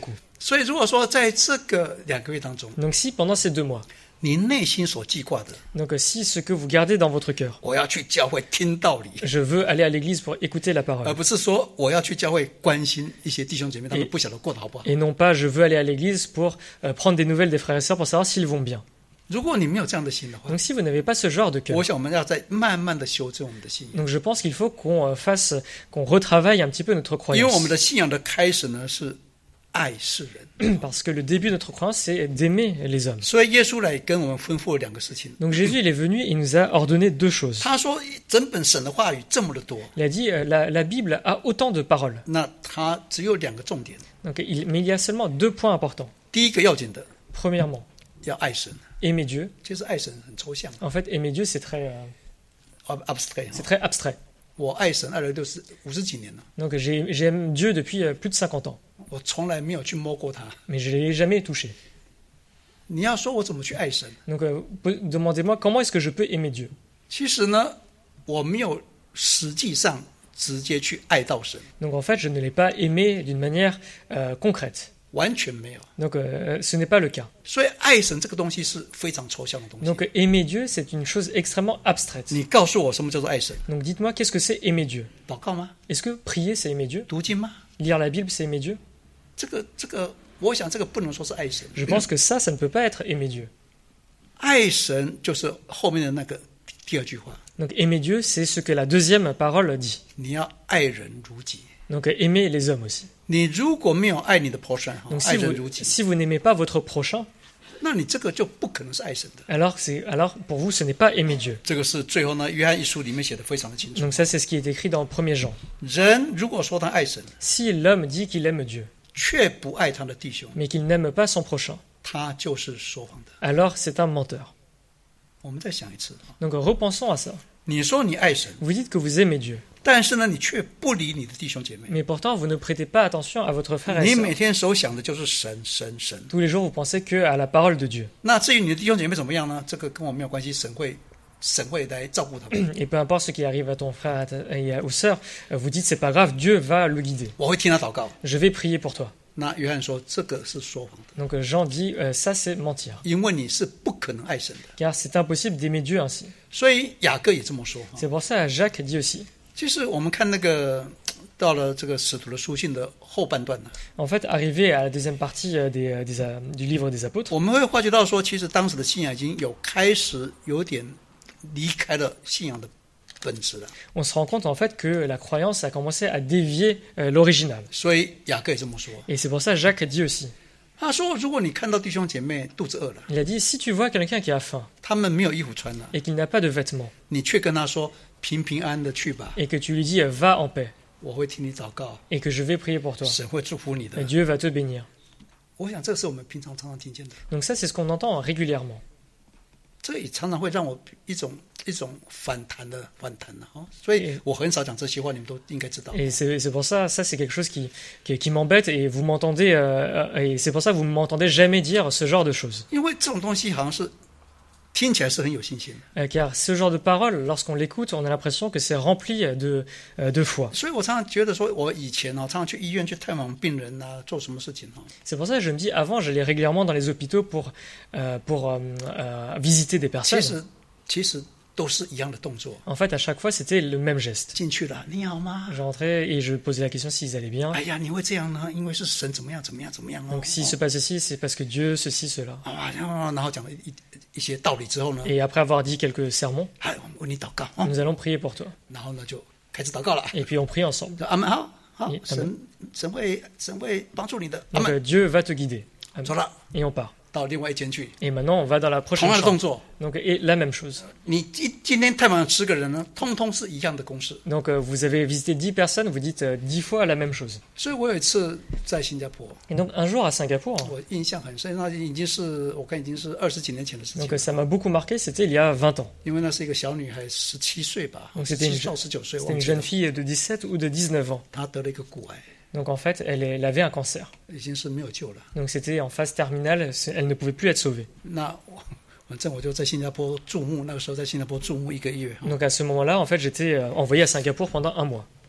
所以如果说在这个两个月当中， Donc si pendant ces deux mois, 你内心所记挂的， donc euh, si ce que vous gardez dans votre cœur, 我要去教会听道理， je veux aller à l'église pour écouter la 而 parole, 不是说我要去教会关心一些弟兄姐妹，他们不晓得过得好不好。 et non pas je veux aller à l'église pour euh, prendre des nouvelles des frères et sœurs pour savoir s'ils vont bien. 如果你没有这样的心的话， Donc si vous n'avez pas ce genre de cœur, 我想我们要在慢慢的修正我们的信仰， donc je pense qu'il faut qu'on euh, fasse, qu'on retravaille un petit peu notre 因为我 croyance. 们的信仰的开始呢是爱世人， Parce que le début de notre croyance, c'est d'aimer les hommes. 所以耶稣来跟我们吩咐了两个事情。 Donc Jésus, il est venu, il nous a ordonné deux choses. 他说整本神的话语这么的多， Il a dit, euh, la, la Bible a autant de paroles. 那他只有两个重点。 Donc, il, mais il y a seulement deux points importants. 第一个要紧的 Premièrement, 要爱神， aimer Dieu. 其实爱神很抽象 En fait, aimer Dieu, c'est très, euh, ，ab-，abstract。 c'est très abstrait. 我爱神爱了六十五十几年了， Donc j'ai- j'aime Dieu depuis euh, plus de cinquante ans, 我从来没有去摸过他。 mais je ne l'ai jamais touché. 你要说我怎么去爱神？ Donc euh, pe- demandez-moi comment est-ce que je peux aimer Dieu. 其实呢，我没有实际上直接去爱到神， Donc en fait, je ne l'ai pas aimé d'une manière euh, concrète. 完全没有。 Donc euh, ce n'est pas le cas. 所以爱神这个东西是非常抽象的东西。 Donc euh, aimer Dieu, c'est une chose extrêmement abstraite. 你告诉我什么叫做爱神？ Donc dites-moi, qu'est-ce que c'est aimer Dieu? 祷告吗？ Est-ce que prier, c'est aimer Dieu? 读经吗？ Lire la Bible, c'est aimer Dieu? 这个这个，我想这个不能说是爱神。 Je pense que ça, ça ne peut pas être aimer Dieu. 爱神就是后面的那个第二句话， Donc aimer Dieu, c'est ce que la deuxième parole dit. 你要爱人如己。 Donc euh, aimer les hommes aussi. 你如果没有爱你的 portion， 哈 Donc 爱 si 人如 vous, 己， si vous n'aimez pas votre prochain, 那你这个就不可能是爱神的。 alors, c'est, alors pour vous, ce n'est pas aimer Dieu. 这个是最后呢，约翰一书里面写的非常的清楚。 Donc ça, c'est ce qui est écrit dans premier Jean. 人如果说他爱神， Si l'homme dit qu'il aime Dieu, 却不爱他的弟兄， mais qu'il n'aime pas son prochain, 他就是说谎的。 alors c'est un menteur. 我们再想一次， Donc repensons à ça. 你说你爱神， Vous dites que vous aimez Dieu, 但是呢，你却不理你的弟兄姐妹， mais pourtant vous ne prêtez pas attention à votre frère et 你 sœur. 每天手想的就是神神神。 Tous les jours, vous pensez que à la parole de Dieu. 那至于你的弟兄姐妹怎么样呢？这个跟我没有关系，神会神会来照顾他们。 Et peu importe ce qui arrive à ton frère à ta- et à- aux sœurs, euh, vous dites c'est pas grave, Dieu va le guider. 我会听他祷告。 Je vais prier pour toi. 那约翰说这个是说谎的， Donc euh, Jean dit euh, ça c'est mentir, 因为你是不可能爱神的。 car c'est impossible d'aimer Dieu ainsi. 所以雅各也这么说。 C'est pour ça Jacques dit aussi. 其实我们看那个到了这个使徒的书信的后半段呢， En fait, arrivé à la deuxième partie euh, des, euh, des, euh, du livre des apôtres, 我们会发觉到说，其实当时的信仰已经有开始有点离开了信仰的本质了。 on se rend compte en fait que la croyance a commencé à dévier euh, l'original. 所以雅各也这么说， Et c'est pour ça Jacques dit aussi. 他说：如果你看到弟兄姐妹肚子饿了， Il a dit si tu vois quelqu'un qui a faim 他们没有衣服穿了， et qu'il n'a pas de vêtements 你却跟他说平平安安的去吧， et que tu lui dis euh, va en paix 我会替你祷告， et que je vais prier pour toi, 神会祝福你的 et。Dieu va te bénir. 我想这是我们平常常常听见的， Donc ça c'est ce qu'on entend régulièrement. 这也常常会让我一种一种反弹的反弹的哈，所以我很少讲这些话，你们都应该知道。 Et c'est c'est pour ça, ça c'est quelque chose qui, qui, qui m'embête et vous m'entendez, euh, euh, et c'est pour ça que vous ne m'entendez jamais dire ce genre de choses. 因为这种东西好像是听起来是很有信心的， Euh, car ce genre de parole, lorsqu'on l'écoute, on a l'impression que c'est rempli de, euh, de foi. 所以我常常觉得说，我以前哦，常常去医院去探望病人啊，做什么事情哦， C'est pour ça que je me dis, avant j'allais régulièrement dans les hôpitaux pour, euh, pour euh, euh, visiter des 其 personnes. 实其实都是一样的动作。 En fait, à chaque fois, c'était le même geste. 进去了，你好吗？ J'entrais et je posais la question s'ils allaient bien. 哎呀，你会这样呢？因为是神怎么样怎么样怎么样哦。 Donc s'il se passe ceci, c'est parce que Dieu, ceci, cela. 啊，然后然后讲了一一一些道理之后呢， Et après avoir dit quelques sermons, 哎，我为你祷告哦， nous allons prier pour toi. 然后呢就开始祷告了。 Et puis on prie ensemble. 阿门，好好你， 神神会神会帮助你的。阿 Donc 门， euh, Dieu va te guider. Amen. 走了， Et on part. 到另外一间去， Et maintenant, on va dans la 同 prochaine 样的动 chambre. 作。 Donc, et la même chose. 你今今天探访十个人呢，通通是一样的公式。 Donc, euh, vous avez visité dix personnes, vous dites euh, dix fois la même chose. 所以我有一次在新加坡， Et donc, un jour à Singapour, 我印象很深，那已经是我看已经是二十几年前的事情 donc euh,。ça m'a beaucoup marqué, c'était il y a vingt ans. 因为那是一个小女孩，十七岁吧， Donc 十 c'était 七 une, 到十九岁， c'était 忘 une 记了 jeune。fille de dix-sept ou de dix-neuf ans. 她得了一个骨癌， Donc, en fait, elle, est- elle avait un cancer. 已经是没有救了。 Donc, c'était en phase terminale, c'est- elle ne pouvait plus être sauvée. 那我反正我就在新加坡注目，那个时候在新加坡注目一个月。 Donc, à ce moment-là, en fait, j'étais euh, envoyé à Singapour pendant un mois.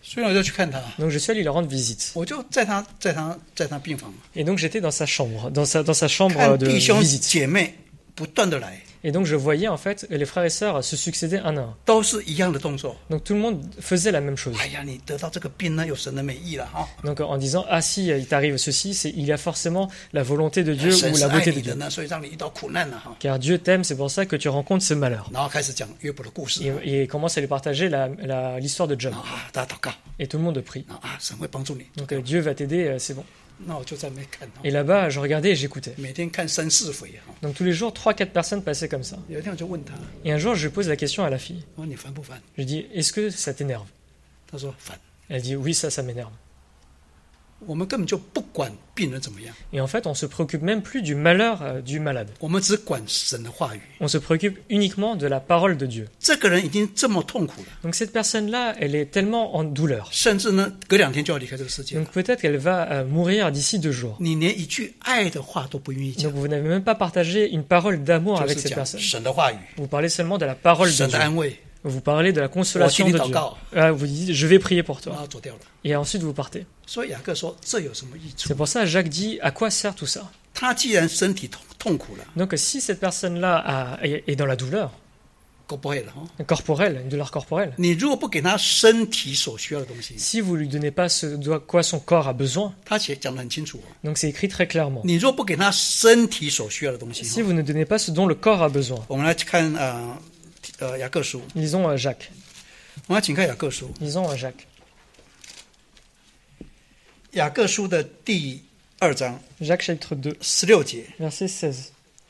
所以我就去看他， Donc je suis allé lui rendre visite. 我就在他在他在他病房 Et donc j'étais dans sa chambre, dans sa, dans sa chambre 看 de 弟兄 visite. 姐妹不断的来， Et donc je voyais en fait les frères et sœurs se succéder un à un. 都是一样的动作。 Donc tout le monde faisait la même chose. 哎呀，你得到这个病呢，有神的美意了哈。 Donc en disant ah si il t'arrive ceci, c'est il y a forcément la volonté de Dieu 神 ou 是 la 爱 beauté 你 de 的 Dieu. 呢，所以让你遇到苦难了哈。 Car Dieu t'aime, c'est pour ça que tu rencontres ce malheur. 然后开始讲约伯的故事 Et, et il commence à lui partager la- la- l'histoire de Job. 啊，大家祷告 Et tout le monde prie. 啊，神会帮助你。 Donc euh, Dieu va t'aider, euh, c'est bon. 那我就在那边看， Et là-bas, je regardais et j'écoutais. 每天看三四回哈。 Donc tous les jours, trois, quatre personnes passaient comme ça. 有一天我就问他， Et un jour, je pose la question à la fille. 我说你烦不烦？ Je dis, est-ce que ça t'énerve? 他说烦。 Elle dit, oui, ça, ça m'énerve. 我们根本就不管病人怎么样， Et en fait, on se préoccupe même plus du malheur euh, du malade. 我们只管神的话语。 On se préoccupe uniquement de la parole de Dieu. 这个人已经这么痛苦了， Donc cette personne-là, elle est tellement en douleur. 甚至呢，隔两天就要离开这个世界了。 Donc peut-être qu'elle va euh, mourir d'ici deux jours. 你连一句爱的话都不愿意讲， Donc vous n'avez même pas partagé une parole d'amour 就 avec 是 cette 讲 personne. 神的话语、 Vous parlez seulement de la parole de 神的 Dieu. 安慰， Vous parlez de la consolation de Oh, tu dis Dieu. d'accord. Ah, vous dites, je vais prier pour 然 toi. 后走掉了。 Et ensuite vous partez. 所以雅各说：“这有什么益处 C'est pour ça que Jacques dit, à quoi sert tout ça? 他既然身体痛痛苦了， Donc si cette personne-là a- est est dans la douleur 够不会了哈。 corporelle, une douleur corporelle, 你如果不给他身体所需要的东西， si vous lui donnez pas ce de quoi son corps a besoin, 他写讲得很清楚哦。 donc c'est écrit très clairement. 你如果不给他身体所需要的东西， Si vous ne donnez pas ce dont le corps a besoin, 我们来看呃呃雅各书， lisons euh, Jacques. 我们来请看雅各书， Lisons euh, Jacques. 雅各书的第二章 Jacques chapitre deux, 十六节。 verset seize.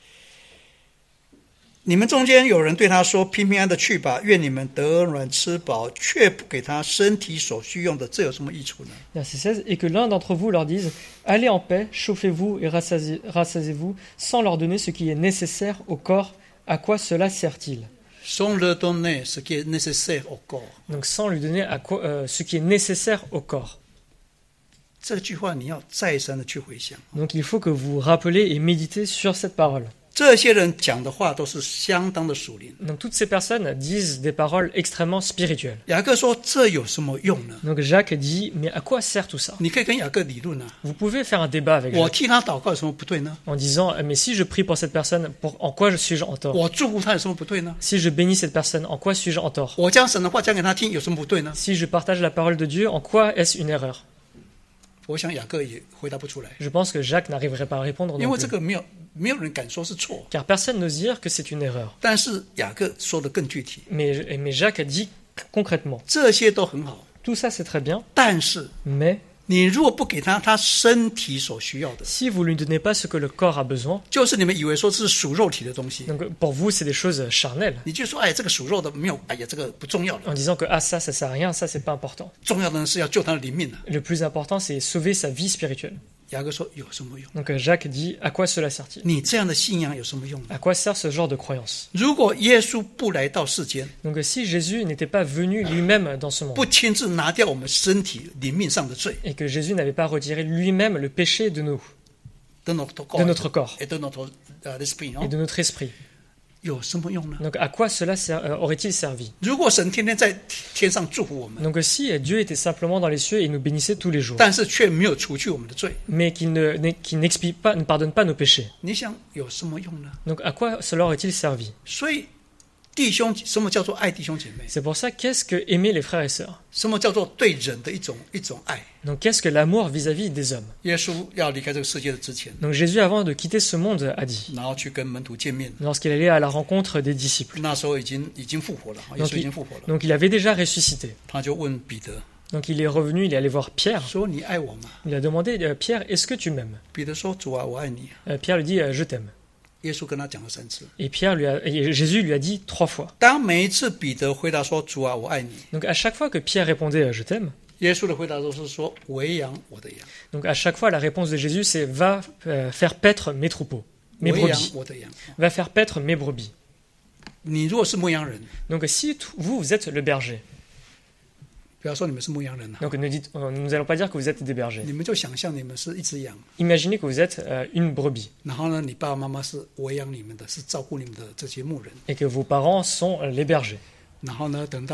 你们中间有人对他说：“平平安的去吧，愿你们得软吃饱，却不给他身体所需用的，这有什么益处呢？” Verset seize. Et que l'un d'entre vous leur dise, allez en paix, chauffez-vous et rassasiez- rassasiez-vous, sans leur donner ce qui est nécessaire au corps. À quoi cela sert-il? Sans leur donner ce qui est nécessaire au corps。 Donc sans lui donner à quoi, euh, ce qui est nécessaire au corps. 这句话你要再三的去回想。 Donc il faut que vous rappelez et méditez sur cette parole. 这些人讲的话都是相当的属灵。 Donc toutes ces personnes disent des paroles extrêmement spirituelles. 雅各说：“这有什么用呢 Donc Jacques dit, mais à quoi sert tout ça? 你可以跟雅各理论啊， Vous pouvez faire un débat avec 我 Jacques 替他祷告有什么不对呢？ en disant, mais si je prie pour cette personne, pour, en quoi suis-je en tort? 我祝福他有什么不对呢？ Si je bénis cette personne, en quoi suis-je en tort? 我将神的话讲给他听有什么不对呢？ Si je partage la parole de Dieu, en quoi est-ce une erreur? 我想雅各也回答不出来， Je pense que Jacques n'arriverait pas à répondre 因 non 为 plus. 这个没有没有人敢说是错。 Car personne n'ose dire que c'est une erreur. 但是雅各说的更具体， Mais, mais Jacques a dit concrètement, 这些都很好， tout ça c'est très bien, 但是 mais 你如果不给他他身体所需要的， si vous ne lui donnez pas ce que le corps a besoin, 就是你们以为说是属肉体的东西， donc pour vous c'est des choses charnelles, 你就说哎这个属肉的没有，哎呀这个不重要了， en disant que ah ça ça sert à rien, ça c'est pas important. 重要的呢是要救他的灵命啊。 Le plus important c'est sauver sa vie spirituelle. 雅各说有什么用？ Donc euh, Jacques dit, à quoi cela sert-il? 你这样的信仰有什么用呢？ À quoi sert ce genre de croyance? 如果耶稣不来到世间， Donc euh, si Jésus n'était pas venu lui-même dans ce monde, 不亲自拿掉我们身体灵命上的罪 et que Jésus n'avait pas retiré lui-même le péché de nous, 的 notre corps de notre corps et de notre euh, esprit， et de notre esprit, 有什么用呢？ donc à quoi cela ser- euh, aurait-il servi? 如果神天天在天上祝福我们， Donc euh, si euh, Dieu était simplement dans les cieux et nous bénissait tous les jours, 但是却没有除去我们的罪， mais qu'il ne, n'est- qu'il n'expie pas, ne pardonne pas nos péchés, 你想有什么用呢？ donc à quoi cela aurait-il servi? 所以弟兄，什么叫做爱弟兄姐妹？ C'est pour ça, qu'est-ce que aimer les frères et sœurs? 什么叫做对人的一种一种爱？ Donc qu'est-ce que l'amour vis-à-vis des hommes? 耶稣要离开这个世界的之前， Donc Jésus, avant de quitter ce monde, a dit, 然后去跟门徒见面， lorsqu'il allait à la rencontre des disciples, 那时候已经已经复活了，耶 donc 稣已 il, 经复活了， donc il avait déjà ressuscité. 他就问彼得 Donc il est revenu, il est allé voir Pierre. 说：“你爱我吗 Il a demandé, euh, Pierre, est-ce que tu m'aimes? » 彼得说：“主啊，我爱你。 Euh, Pierre lui dit, euh, je t'aime. » ” 耶稣跟他讲了三次。 Et Pierre lui a, et Jésus lui a dit trois fois. 当每一次彼得回答说：“主啊，我爱你。 Donc à chaque fois que Pierre répondait, euh, je t'aime, », 耶稣的回答都是说：“喂养我的羊， donc à chaque fois la réponse de Jésus c'est va euh, faire paître mes troupeaux, mes 喂养 brebis, 我的羊。 va faire paître mes brebis. » 你如果是牧羊人， Donc si t- vous, vous êtes le berger, 不要说你们是牧羊人了， donc ne dites, euh, nous n'allons pas dire que vous êtes des bergers. 你们就想象你们是一只羊， Imaginez que vous êtes euh, une brebis 然后呢，你爸爸妈妈是喂养你们的，是照顾你们的这些牧人。 et que vos parents sont euh, les bergers. 然后呢，等到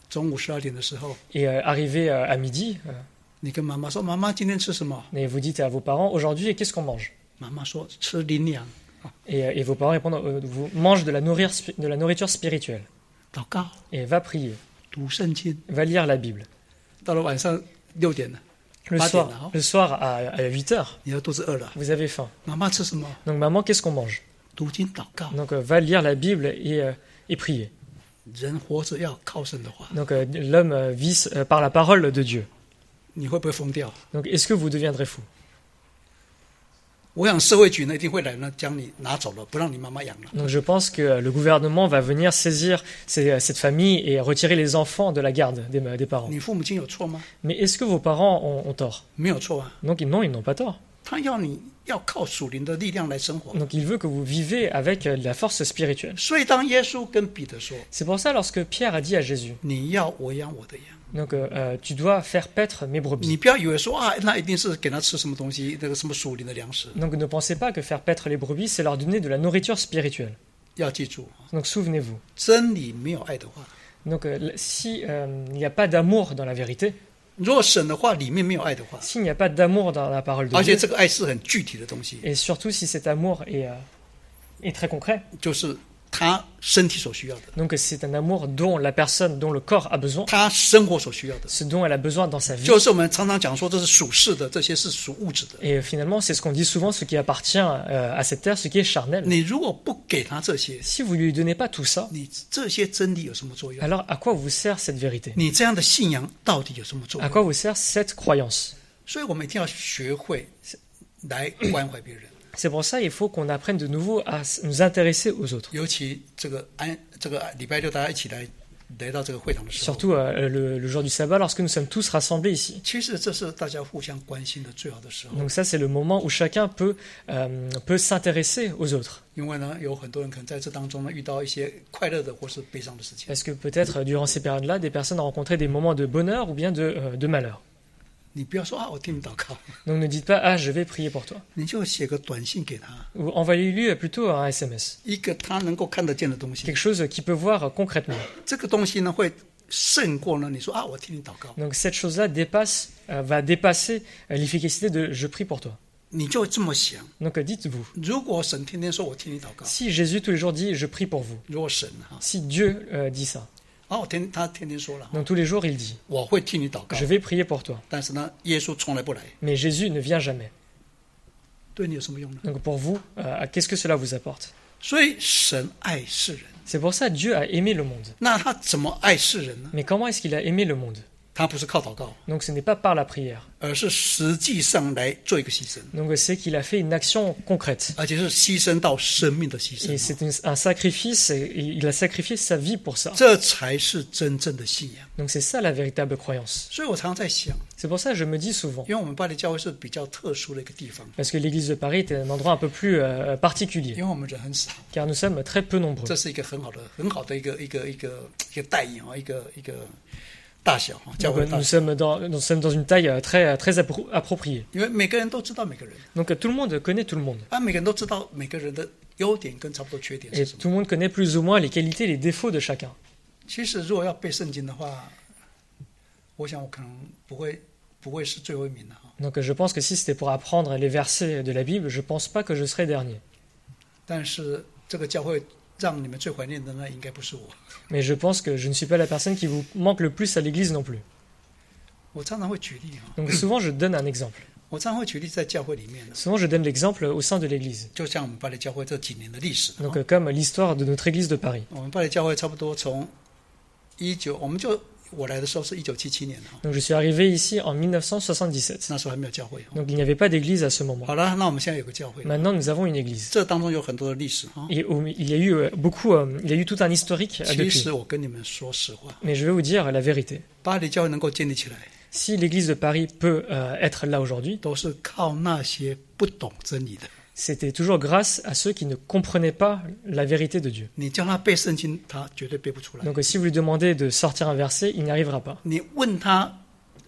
中午十二点的时候， Et euh, arrivé euh, à midi, euh, 你跟妈妈说：“妈妈，今天吃什么 et vous dites à vos parents, aujourd'hui, qu'est-ce qu'on mange ?？” 妈妈说：“吃灵粮。 et, euh, et vos parents répondent, euh, vous mange de la, nourrir, de la nourriture spirituelle. ” 祷告， Et va prier, 读圣经。 va lire la Bible. 到了晚上六点了， Le Pas soir, bien, hein. le soir à, à huit heures, 你要肚子饿了， vous avez faim. 妈妈吃什么？ Donc maman, qu'est-ce qu'on mange? 读经祷告。 Donc euh, va lire la Bible et, euh, et prier. 人活着要靠神的话， Donc euh, l'homme euh, vit euh, par la parole de Dieu. 你会不会疯掉？ Donc est-ce que vous deviendrez fou? 我想社会局呢一定会来呢，将你拿走了，不让你妈妈养了。 Donc je pense que euh, le gouvernement va venir saisir ces- cette famille et retirer les enfants de la garde des, des parents. 你父母亲有错吗？ Mais est-ce que vos parents ont, ont tort? 没有错啊， Donc non, ils n'ont pas tort. 他要你要靠属灵的力量来生活。 Donc il veut que vous vivez avec euh, la force spirituelle. 所以当耶稣跟彼得说 C'est pour ça lorsque Pierre a dit à Jésus, 你要我养我的羊， donc euh, euh, tu dois faire paître mes 你 brebis. 不要以为说啊，那一定是给他吃什么东西，那个什么属灵的粮食。 Donc ne pensez pas que faire paître les brebis, c'est leur donner de la nourriture spirituelle. 要记住， Donc souvenez-vous. 真理没有爱的话， Donc euh, si euh, il n'y a pas d'amour dans la vérité, 如果神的话里面没有爱的话， s'il n'y a pas d'amour dans la parole de 而且 Dieu, 这个爱是很具体的东西， et surtout si cet amour est, euh, est très concret, 就是他身体所需要的， donc c'est un amour dont la personne, dont le corps a besoin, 他生活所需要的， ce dont elle a besoin dans sa vie. 就是我们常常讲说这是属世的，这些是属物质的。 Et finalement, c'est ce qu'on dit souvent, ce qui appartient euh, à cette terre, ce qui est charnel. 你如果不给他这些， Si vous ne lui donnez pas tout ça, 你这些真理有什么作用？ alors à quoi vous sert cette vérité? 你这样的信仰到底有什么作 À 用？ quoi vous sert cette croyance? 所以我们一定要学会来关怀别人， C'est pour ça qu'il faut qu'on apprenne de nouveau à s- nous intéresser aux autres. 尤其这个安这个礼拜六大家一起来来到这个会堂的时候， Surtout euh, le, le jour du sabbat, lorsque nous sommes tous rassemblés ici. 其实这是大家互相关心的最好的时候。 Donc ça, c'est le moment où chacun peut, euh, peut s'intéresser aux autres. 因为呢，有很多人可能在这当中呢遇到一些快乐的或是悲伤的事情。 Parce que peut-être, euh, durant ces périodes-là, des personnes ont rencontré des moments de bonheur ou bien de, euh, de malheur. 你不要说啊，我替你祷告， Donc ne dites pas « Ah, je vais prier pour toi ». 你就写个短信给他， Ou envoyez-lui plutôt un S M S. 一个他能够看得见的东西。 Quelque chose qu'il peut voir euh, concrètement. 这个东西呢会胜过呢你说啊，我替你祷告， Donc cette chose-là dépasse, euh, va dépasser euh, l'efficacité de « je prie pour toi ». 你就这么想。 Donc euh, dites-vous, 如果神天天说我替你祷告， si Jésus tous les jours dit « je prie pour vous », 如果神哈 si Dieu euh, dit ça, 啊，我天他天天说了， donc tous les jours il dit 我会替你祷 « 告 je，vais prier pour toi ». 但是呢，耶稣从来不来， Mais Jésus ne vient jamais. 对你有什么用呢？ Donc pour vous, euh, qu'est-ce que cela vous apporte? 所以神爱世人， C'est pour ça que Dieu a aimé le monde. 那他怎么爱世人呢？ Mais comment est-ce qu'il a aimé le monde? 他不是靠祷告， Donc ce n'est pas par la prière. 而是实际上来做一个牺牲， Donc c'est qu'il a fait une action concrète. 而且是牺牲到生命的牺 Et 牲， c'est une- un sacrifice, et il a sacrifié sa vie pour ça. 这才是真正的信仰。 Donc c'est ça la véritable croyance. 所以我常常在想， C'est pour ça que je me dis souvent, 因为我们巴黎教会是比较特殊的一个地方， parce que l'église de Paris est un endroit un peu plus euh, particulier, 因为我们人很少， car nous sommes très peu nombreux. 这是一个很好的、很好的一个一个一个一个代意啊，一个一个大小哈，教 Donc, 会 euh, 大 nous 小， sommes dans, nous sommes dans une taille euh, très, très appro- appropriée. 因为每个人都知道每个人， Donc euh, tout le monde connaît tout le monde. 啊，每个人都知道每个人的优点跟差不多缺点 Et 是什么。 tout le monde connaît plus ou moins les qualités et les défauts de chacun. 其实如果要背圣经的话，我想我可能不会不会是最后一名的哈。 Donc euh, je pense que si c'était pour apprendre les versets de la Bible, je pense pas que je serais dernier. 但是这个教会让你们最怀念的呢，应该不是我。 Mais je pense que je ne suis pas la personne qui vous manque le plus à l'église non plus. 我常常会举例哈， Donc souvent je donne un exemple. 我常常会举例在教会里面的， Souvent je donne l'exemple au sein de l'église. 就像我们巴黎教会这几年的历史。 Donc euh, comme l'histoire de notre église de Paris. 我们巴黎教会差不多从一九，我们就我来的时候是一九七七年哈， Donc je suis arrivé ici en mille neuf cent soixante-dix-sept. 那时候还没有教会哈。 Donc il n'y avait pas d'église à ce moment. 好了，那我们现在有个教会， Maintenant nous avons une église. 这当中有很多的历史哈。 Et au- il y a eu euh, beaucoup, euh, il y a eu tout un historique euh, 其 depuis. 实我跟你们说实话， Mais je vais vous dire la vérité. 巴黎教会能够建立起来， Si l'église de Paris peut euh, être là aujourd'hui, 都是靠那些不懂真理的。 c'était toujours grâce à ceux qui ne comprenaient pas la vérité de Dieu. 你叫他背圣经，他绝对背不出来。 Donc euh, si vous lui demandez de sortir un verset, il n'y arrivera pas. 你问他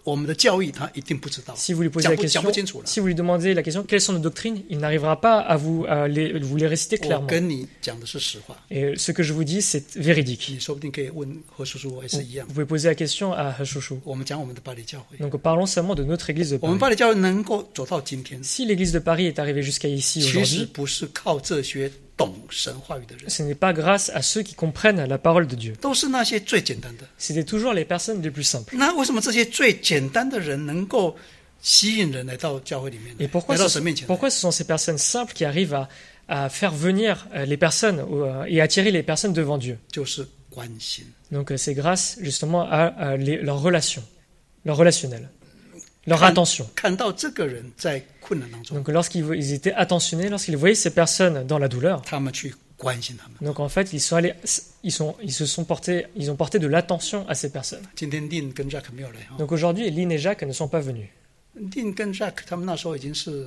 我们的教义他一定不知道， Si vous lui posez 讲 la 不 question, 讲不清楚了。 si vous lui demandez la question, quelles sont nos doctrines, il n'arrivera pas à vous, à les, vous les réciter 我 clairement. 跟你讲的是实话， Et ce que je vous dis, c'est véridique. 你说不定可以问何叔叔，也是一样。 Vous pouvez poser la question à Hachouchou. 我们讲我们的巴黎教会， Donc parlons seulement de notre église de 我们 Paris. 巴黎教会能够走到今天， Si l'église de Paris est arrivée jusqu'à ici 其实 aujourd'hui, 不是靠这些懂神话语的人， ce n'est pas grâce à ceux qui comprennent la parole de Dieu. 都是那些最简单的。 C'était toujours les personnes les plus simples. 那为什么这些最简单的人能够吸引人来到教会里面， Et pourquoi 来到 ce, 神面前？ pourquoi ce sont ces personnes simples qui arrivent à, à faire venir euh, les personnes euh, et attirer les personnes devant Dieu? 就是关心。 Donc euh, c'est grâce justement à, à les, leur relation, leur relationnel, leur 看 attention. 看到这个人在困难当中， Donc lorsqu'ils vo- ils étaient attentionnés, lorsqu'ils voyaient ces personnes dans la douleur, 他们去关心他们。 donc en fait ils sont allés, ils sont, ils se sont portés, ils ont porté de l'attention à ces personnes. 今天 Lin 跟 Jack 没有来哈 Donc aujourd'hui, Lynn et Jacques ne sont pas venus. ，Lin 跟 Jack 他们那时候已经是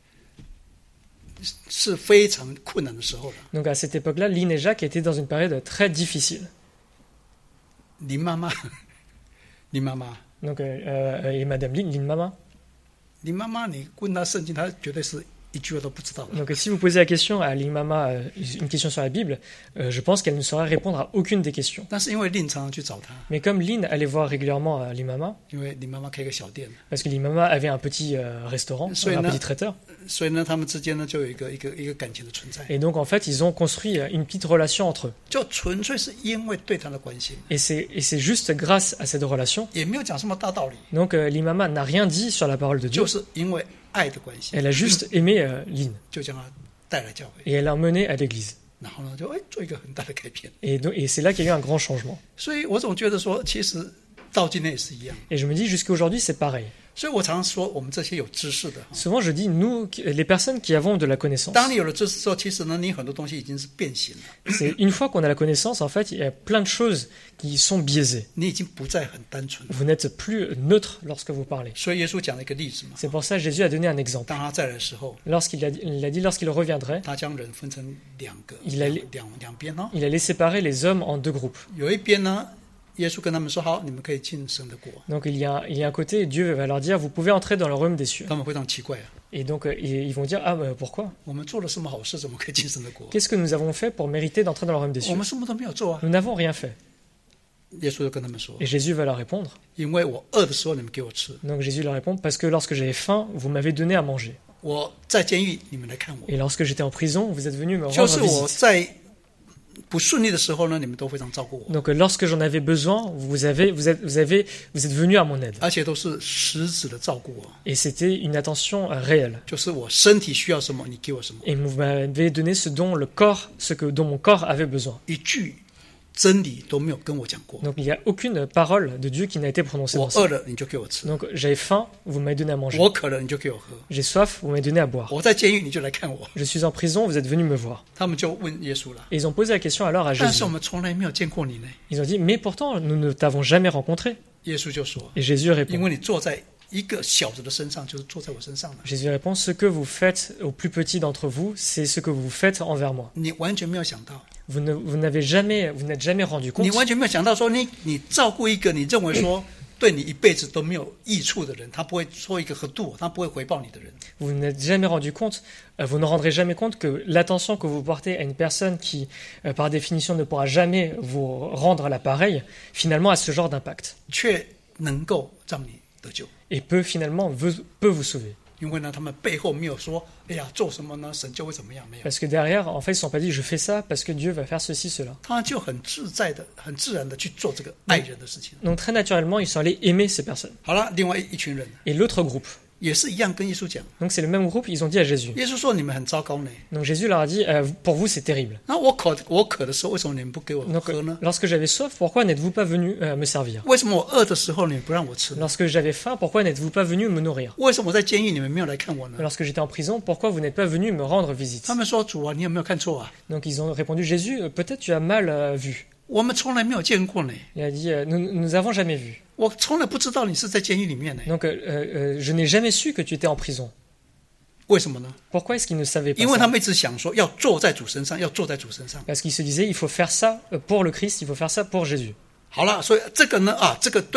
是非常困难的时候了。 Donc à cette époque-là, Lynn et Jacques étaient dans une période très difficile. 林妈妈，林妈妈， Donc euh, euh, et Madame Lynn, Lynn Mama. 林妈妈，你问她圣经，她绝对是一句话都不知道的。 Donc si vous posez la question à Lynn Mama, euh, une question sur la Bible, euh, je pense qu'elle ne saurait répondre à aucune des questions. 但是因为 Lin 常常去找她， Mais comme Lynn allait voir régulièrement euh, Lynn Mama, 因为林妈妈开个小店， parce que Lynn Mama avait un petit euh, restaurant, Soit un il y en a- petit traiteur, 所以呢，他们之间呢就有一个一个一个感情的存在， et donc en fait ils ont construit euh, une petite relation entre eux. 就纯粹是因为对她的关心， Et c'est et c'est juste grâce à cette relation. 也没有讲什么大道理， Donc euh, Lynn Mama n'a rien dit sur la parole de Dieu. 就是因为爱的关系， Elle a juste aimé euh, Lynn 就将她带来教会， et elle l'a emmené à l'église. 然后呢就哎做一个很大的改变。 Et, donc- et c'est là qu'il y a eu un grand changement. 所以我总觉得说，其实到今天也是一样。 Et je me dis jusqu'à aujourd'hui c'est pareil. 所以我常常说，我们这些有知识的， Souvent je dis nous, qui- les personnes qui avons de la connaissance. 当你有了知识之后，其实呢，你很多东西已经是变形了， C'est une fois qu'on a la connaissance, en fait, il y a plein de choses qui sont biaisées. 你已经不再很单纯了。 Vous n'êtes plus neutre lorsque vous parlez. 所以耶稣讲了一个例子嘛， C'est pour ça que Jésus a donné un exemple. 当他再来的时候， Lorsqu'il a, dit- il a dit lorsqu'il reviendrait, 他将人分成两个， Il a 两 les- 两两边哦。 il allait séparer les hommes en deux groupes. 有一边呢，耶稣跟他们说：“好，你们可以进神的国。 Donc il y, a, il y a un côté, Dieu va leur dire, vous pouvez entrer dans le royaume des cieux. ” 他们非常奇怪啊， Et donc euh, ils ils vont dire, ah bah, pourquoi? 我们做了什么好事，怎么可以进神的国？ Qu'est-ce que nous avons fait pour mériter d'entrer dans le royaume des 我 cieux? 们什么都没有做啊。 Nous n'avons rien fait. 耶稣就跟他们说 Et Jésus va leur répondre.：“ 因为我饿的时候你们给我吃， Donc Jésus leur répond, parce que lorsque j'avais faim, vous m'avez donné à manger. 我在监狱你们来看我， Et lorsque j'étais en prison, vous êtes venus me 就 rendre 是我 visite. 在不顺利的时候呢，你们都非常照顾我， Donc euh, lorsque j'en avais besoin, vous avez, vous êtes, vous avez, vous êtes venus à mon aide. 而且都是实质的照顾我。 Et c'était une attention euh, réelle. 就是我身体需要什么，你给我什么。 Et vous m'avez donné ce dont le corps, ce que dont mon corps avait besoin. 一句真理都没有跟我讲过。 Donc il n'y a aucune parole de Dieu qui n'a été prononcée 我 dans 饿 ça. 了你就给我吃， Donc j'avais faim, vous m'avez donné à manger. 我渴了你就给我喝， J'ai soif, vous m'avez donné à boire. 我在监狱你就来看我。 Je suis en prison, vous êtes venus me voir. 他们就问耶稣了， Et ils ont posé la question alors à 但 Jésus. 是我们从来没有见过你呢。 Ils ont dit, mais pourtant, nous ne t'avons jamais rencontré. 耶稣就说， Et Jésus 因 répond, 为你坐在一个小子的身上，就是坐在我身上了。 Jésus répond, ce que vous faites au plus petit d'entre vous, c'est ce que vous faites envers moi. 你完全没有想到， Vous ne, vous n'avez jamais, vous n'êtes jamais rendu 你 compte. 完全没有想到说你你照顾一个你认为说对你一辈子都没有益处的人，他不会说一个和度，他不会回报你的人。 Vous n'êtes jamais rendu compte, euh, vous ne rendrez jamais compte que l'attention que vous portez à une personne qui, euh, par définition, ne pourra jamais vous rendre l'appareil, finalement a ce genre d'impact. 却能够让你得救， Et peut finalement veut- peut vous sauver. 因为呢，他们背后没有说，哎呀，做什么呢，神就会怎么样，没有， Parce que derrière, en fait, ils ne se sont pas dit je fais ça parce que Dieu va faire ceci, cela. 他就很自在的、很自然的去做这个爱人的事情。 Donc très naturellement, ils sont allés aimer ces personnes. 好了，另外一一群人 Et l'autre groupe, 也是一样跟耶稣讲， donc c'est le même groupe, ils ont dit à Jésus. 耶稣说你们很糟糕呢。 Donc Jésus leur a dit, euh, pour vous c'est terrible. 那我渴我渴的时候，为什么你们不给我 Donc 喝呢？ lorsque j'avais soif, pourquoi n'êtes-vous pas venu euh, me servir? 为什么我饿的时候你们不让我吃呢？ Lorsque j'avais faim, pourquoi n'êtes-vous pas venu me nourrir? 为什么我在监狱你们没有来看我呢？ Lorsque j'étais en prison, pourquoi vous n'êtes pas venu me rendre visite? 他们说主啊，你有没有看错啊？ Donc ils ont répondu, Jésus, euh, peut-être tu as mal euh, vu. 我们从来没有见过呢， Il a dit, euh, nous nous avons jamais vu. 我从来不知道你是在监狱里面呢。 Donc euh, euh, je n'ai jamais su que tu étais en prison. 为什么呢？ Pourquoi est-ce qu'ils ne savaient pas 因为 ça? 他们一直想说要坐在主身上，要坐在主身上。 Parce qu'ils se disaient, il faut faire ça euh, pour le Christ, il faut faire ça pour Jésus. 好了，所以这个呢啊，这个对我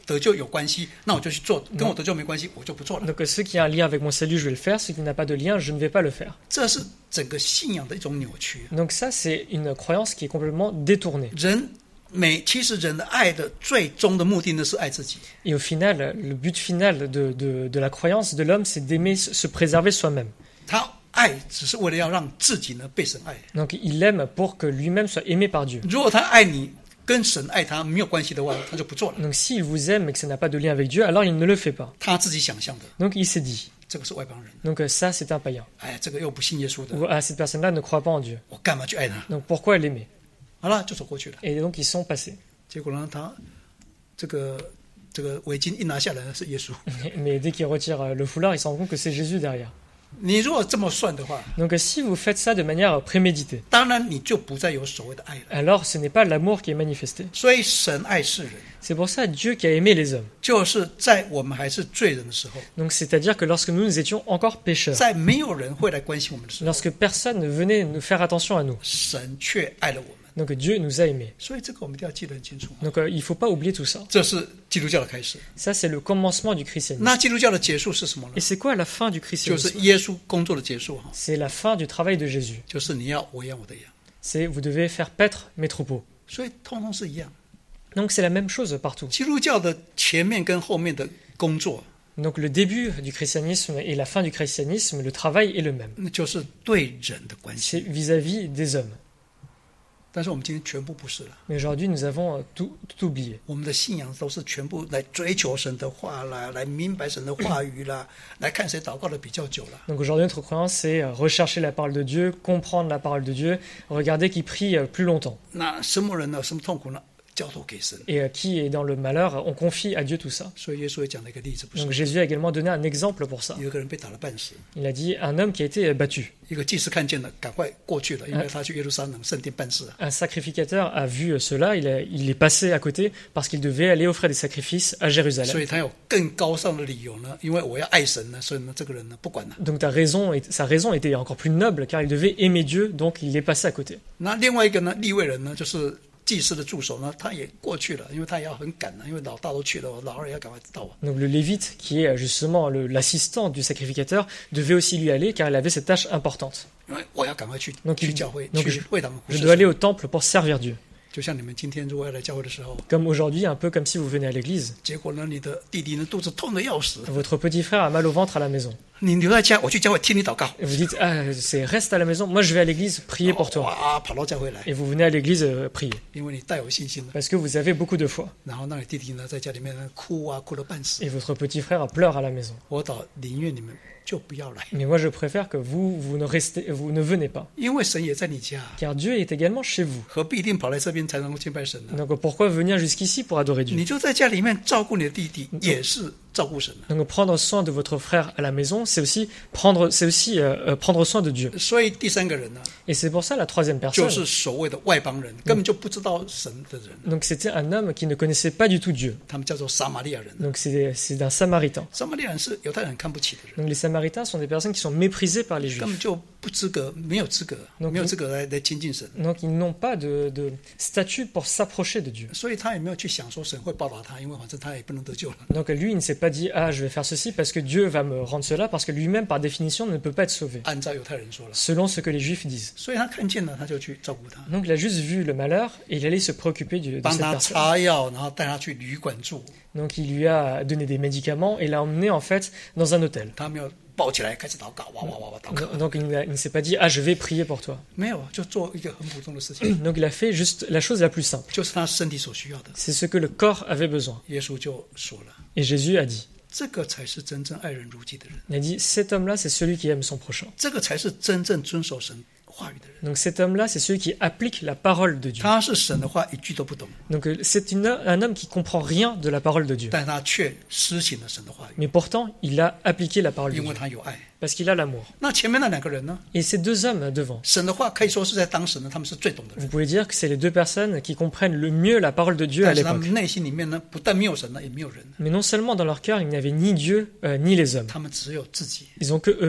得救有关系，那我就去做；跟我得救没关系，我就不做了。 Donc ce qui a un lien avec mon salut, je vais le faire. Ce qui n'a pas de lien, je ne vais pas le faire. 这是整个信仰的一种扭曲。 Donc ça, c'est une croyance qui est complètement détournée. 人每其实人的爱的最终的目的呢是爱自己。 Et au final, le but final de, de, de la croyance de l'homme, c'est d'aimer se préserver soi-même. 他爱只是为了要让自己呢被神爱。 Donc il aime pour que lui-même soit aimé par Dieu. 如果他爱你跟神爱他没有关系的话，他就不做了。 Donc s'il vous aime et que ça n'a pas de lien avec Dieu, alors il ne le fait pas. 他自己想象的， Donc il s'est dit. 这个是外邦人。 Donc euh, ça, c'est un païen. 哎，这个又不信耶稣的， Ou, ah, cette personne-là ne croit pas en Dieu. 我干嘛去爱他？ Donc pourquoi l'aimer? 好了，就走过去了。 Et donc ils sont passés. 结果呢，他这个这个围巾一拿下来呢是耶稣。 Mais dès qu'il retire euh, le foulard, il se rend compte que c'est Jésus derrière. 你如果这么算的话， Donc euh, si vous faites ça de manière préméditée, 当然你就不再有所谓的爱了。 alors ce n'est pas l'amour qui est manifesté. 所以神爱世人， C'est pour ça Dieu qui a aimé les hommes. 就是在我们还是罪人的时候， Donc c'est-à-dire que lorsque nous, nous étions encore pécheurs, 在没有人会来关心我们的时候， lorsque personne ne venait nous faire attention à nous, 神却爱了我们。 donc Dieu nous a aimés. 所以这个我们一定要记得很清楚。 Donc euh, il ne faut pas oublier tout ça. 这是基督教的开始。 Ça, c'est le commencement du christianisme. 那基督教的结束是什么呢 Et？c'est quoi la fin du 就是 christianisme? 耶稣工作的结束哈， C'est la fin du travail de Jésus. 就是你要我养我的羊。 C'est vous devez faire paître mes troupeaux. 所以通通是一样。 Donc c'est la même chose partout. 基督教的前面跟后面的工作， Donc le début du christianisme et la fin du christianisme, le travail est le même. 那就是对人的关系。 C'est vis-à-vis des hommes. 但是我们今天全部不是了， Mais aujourd'hui, nous avons euh, tout, tout oublié. 我们的信仰都是全部来追求神的话啦，来明白神的话语啦，来看谁祷告的比较久啦。 Donc aujourd'hui, notre croyance, c'est euh, rechercher la parole de Dieu, comprendre la parole de Dieu, regarder qui prie euh, plus longtemps. 那什么人呢？什么痛苦呢？交托给神。 Et euh, qui est dans le malheur, on confie à Dieu tout ça. 所以耶稣也讲了一个例子，不是 Donc Jésus a également donné un exemple pour ça. 有一个人被打了半死， Il a dit un homme qui a été battu. 一个祭司看见了，赶快过去了，因为他去耶路撒冷圣殿办事啊。 Un sacrificateur a vu cela, il, a- il est passé à côté parce qu'il devait aller offrir des sacrifices à 所 Jérusalem. 以他有更高尚的理由呢，因为我要爱神呢，所以呢，这个人呢不管了。 Donc ta raison, est- sa raison était encore plus noble car il devait aimer Dieu, donc il est passé à côté. 那另外一个呢，利未人呢，就是祭司的助手呢，他也过去了，因为他也要很赶啊，因为老大都去了，老二也要赶快到啊。 Donc le lévite, qui est justement le- l'assistant du sacrificateur, devait aussi lui aller car il avait cette tâche importante. 因为我要赶快去 Donc 去 il- 教会， donc 去 je- 会堂服 Je 侍 dois aller 神。 au temple pour servir Dieu. 就像你们今天如果要来教会的时候， Comme aujourd'hui, un peu comme si vous venez à l'église. 结果呢，你的弟弟呢肚子痛得要死， Votre petit frère a mal au ventre à la maison. 你留在家，我去教会听你祷告。 Et vous dites, ah, c'est reste à la maison, moi je vais à l'église prier pour toi. 哇，跑到教会来， Et vous venez à l'église euh, prier. 因为你带有信心了。 Parce que vous avez beaucoup de foi. 然后让你弟弟呢在家里面呢哭啊，哭了半死。 Et votre petit frère pleure à la maison. 我倒宁愿你们就不要来， Mais moi je préfère que vous, vous ne restez, vous ne venez pas. 因为神也在你家， Car Dieu est également chez vous. 何必一定跑来这边才能够敬拜神呢？ Donc pourquoi venir jusqu'ici pour adorer Dieu? 你就在家里面照顾你的弟弟，也是照顾神的。 Donc prendre soin de votre frère à la maison, c'est aussi prendre, c'est aussi euh, euh, prendre soin de Dieu. 所以第三个人呢， Et c'est pour ça la troisième 就 personne. 是所谓的外邦人，根本就不知道神的人， Donc c'était un homme qui ne connaissait pas du tout Dieu. 他们叫做撒玛利亚人。 Donc c'est c'est d'un samaritain. 撒玛利亚人是犹太人看不起的人， Donc les samaritains sont des personnes qui sont méprisées par les 根本 juifs. 就不资格，没有资格， Donc 没有资格来来亲近神。 Donc ils n'ont pas de, de statut pour s'approcher de Dieu. 所以他也没有去想说神会报答他，因为反正他也不能得救了。 Donc lui, il ne s'est pas dit, ah, je vais faire ceci parce que Dieu va me rendre cela, parce que lui-même, par définition, ne peut pas être sauvé, 按照犹太人说了， selon ce que les juifs disent. 所以他看见了，他就去照顾他， Donc il a juste vu le malheur et il allait se préoccuper du- de 帮 cette 他 personne. 擦药，然后带他去旅馆住。 Donc il lui a donné des médicaments et l'a emmené en fait dans un hôtel. 他没有抱起来开始祷告，哇哇哇哇祷告， Donc il n'a- il ne s'est pas dit, ah, je vais prier pour toi. 没有，就做一个很普通的事情， Donc il a fait juste la chose la plus simple. 就是他身体所需要的。 C'est ce que le corps avait besoin. 耶稣就说了， Et Jésus a dit, 这个才是真正爱人如己的人， il a dit, cet homme-là, c'est celui qui aime son prochain. 这个才是真正遵守神话语的人。 Donc cet homme-là, c'est celui qui applique la parole de Dieu. 他是神的话一句都不懂， Donc euh, c'est une- un homme qui comprend rien de la parole de Dieu. 但他却施行了神的话语， Mais pourtant, il a appliqué la parole de 因为 Dieu. 他有爱。 Parce qu'il a l'amour. 那前面那两个人呢？ Et ces deux hommes devant, 神的话可以说是在当时呢，他们是最懂的 vous 人， pouvez dire que c'est les deux personnes qui comprennent le mieux la parole de Dieu à 但是他 l'époque. 们内心里面呢，不但没有神呢，也没有人， Mais non seulement dans leur cœur, il n'y avait ni Dieu euh, ni les hommes. 他们只有自己， Ils ont que eux-mêmes.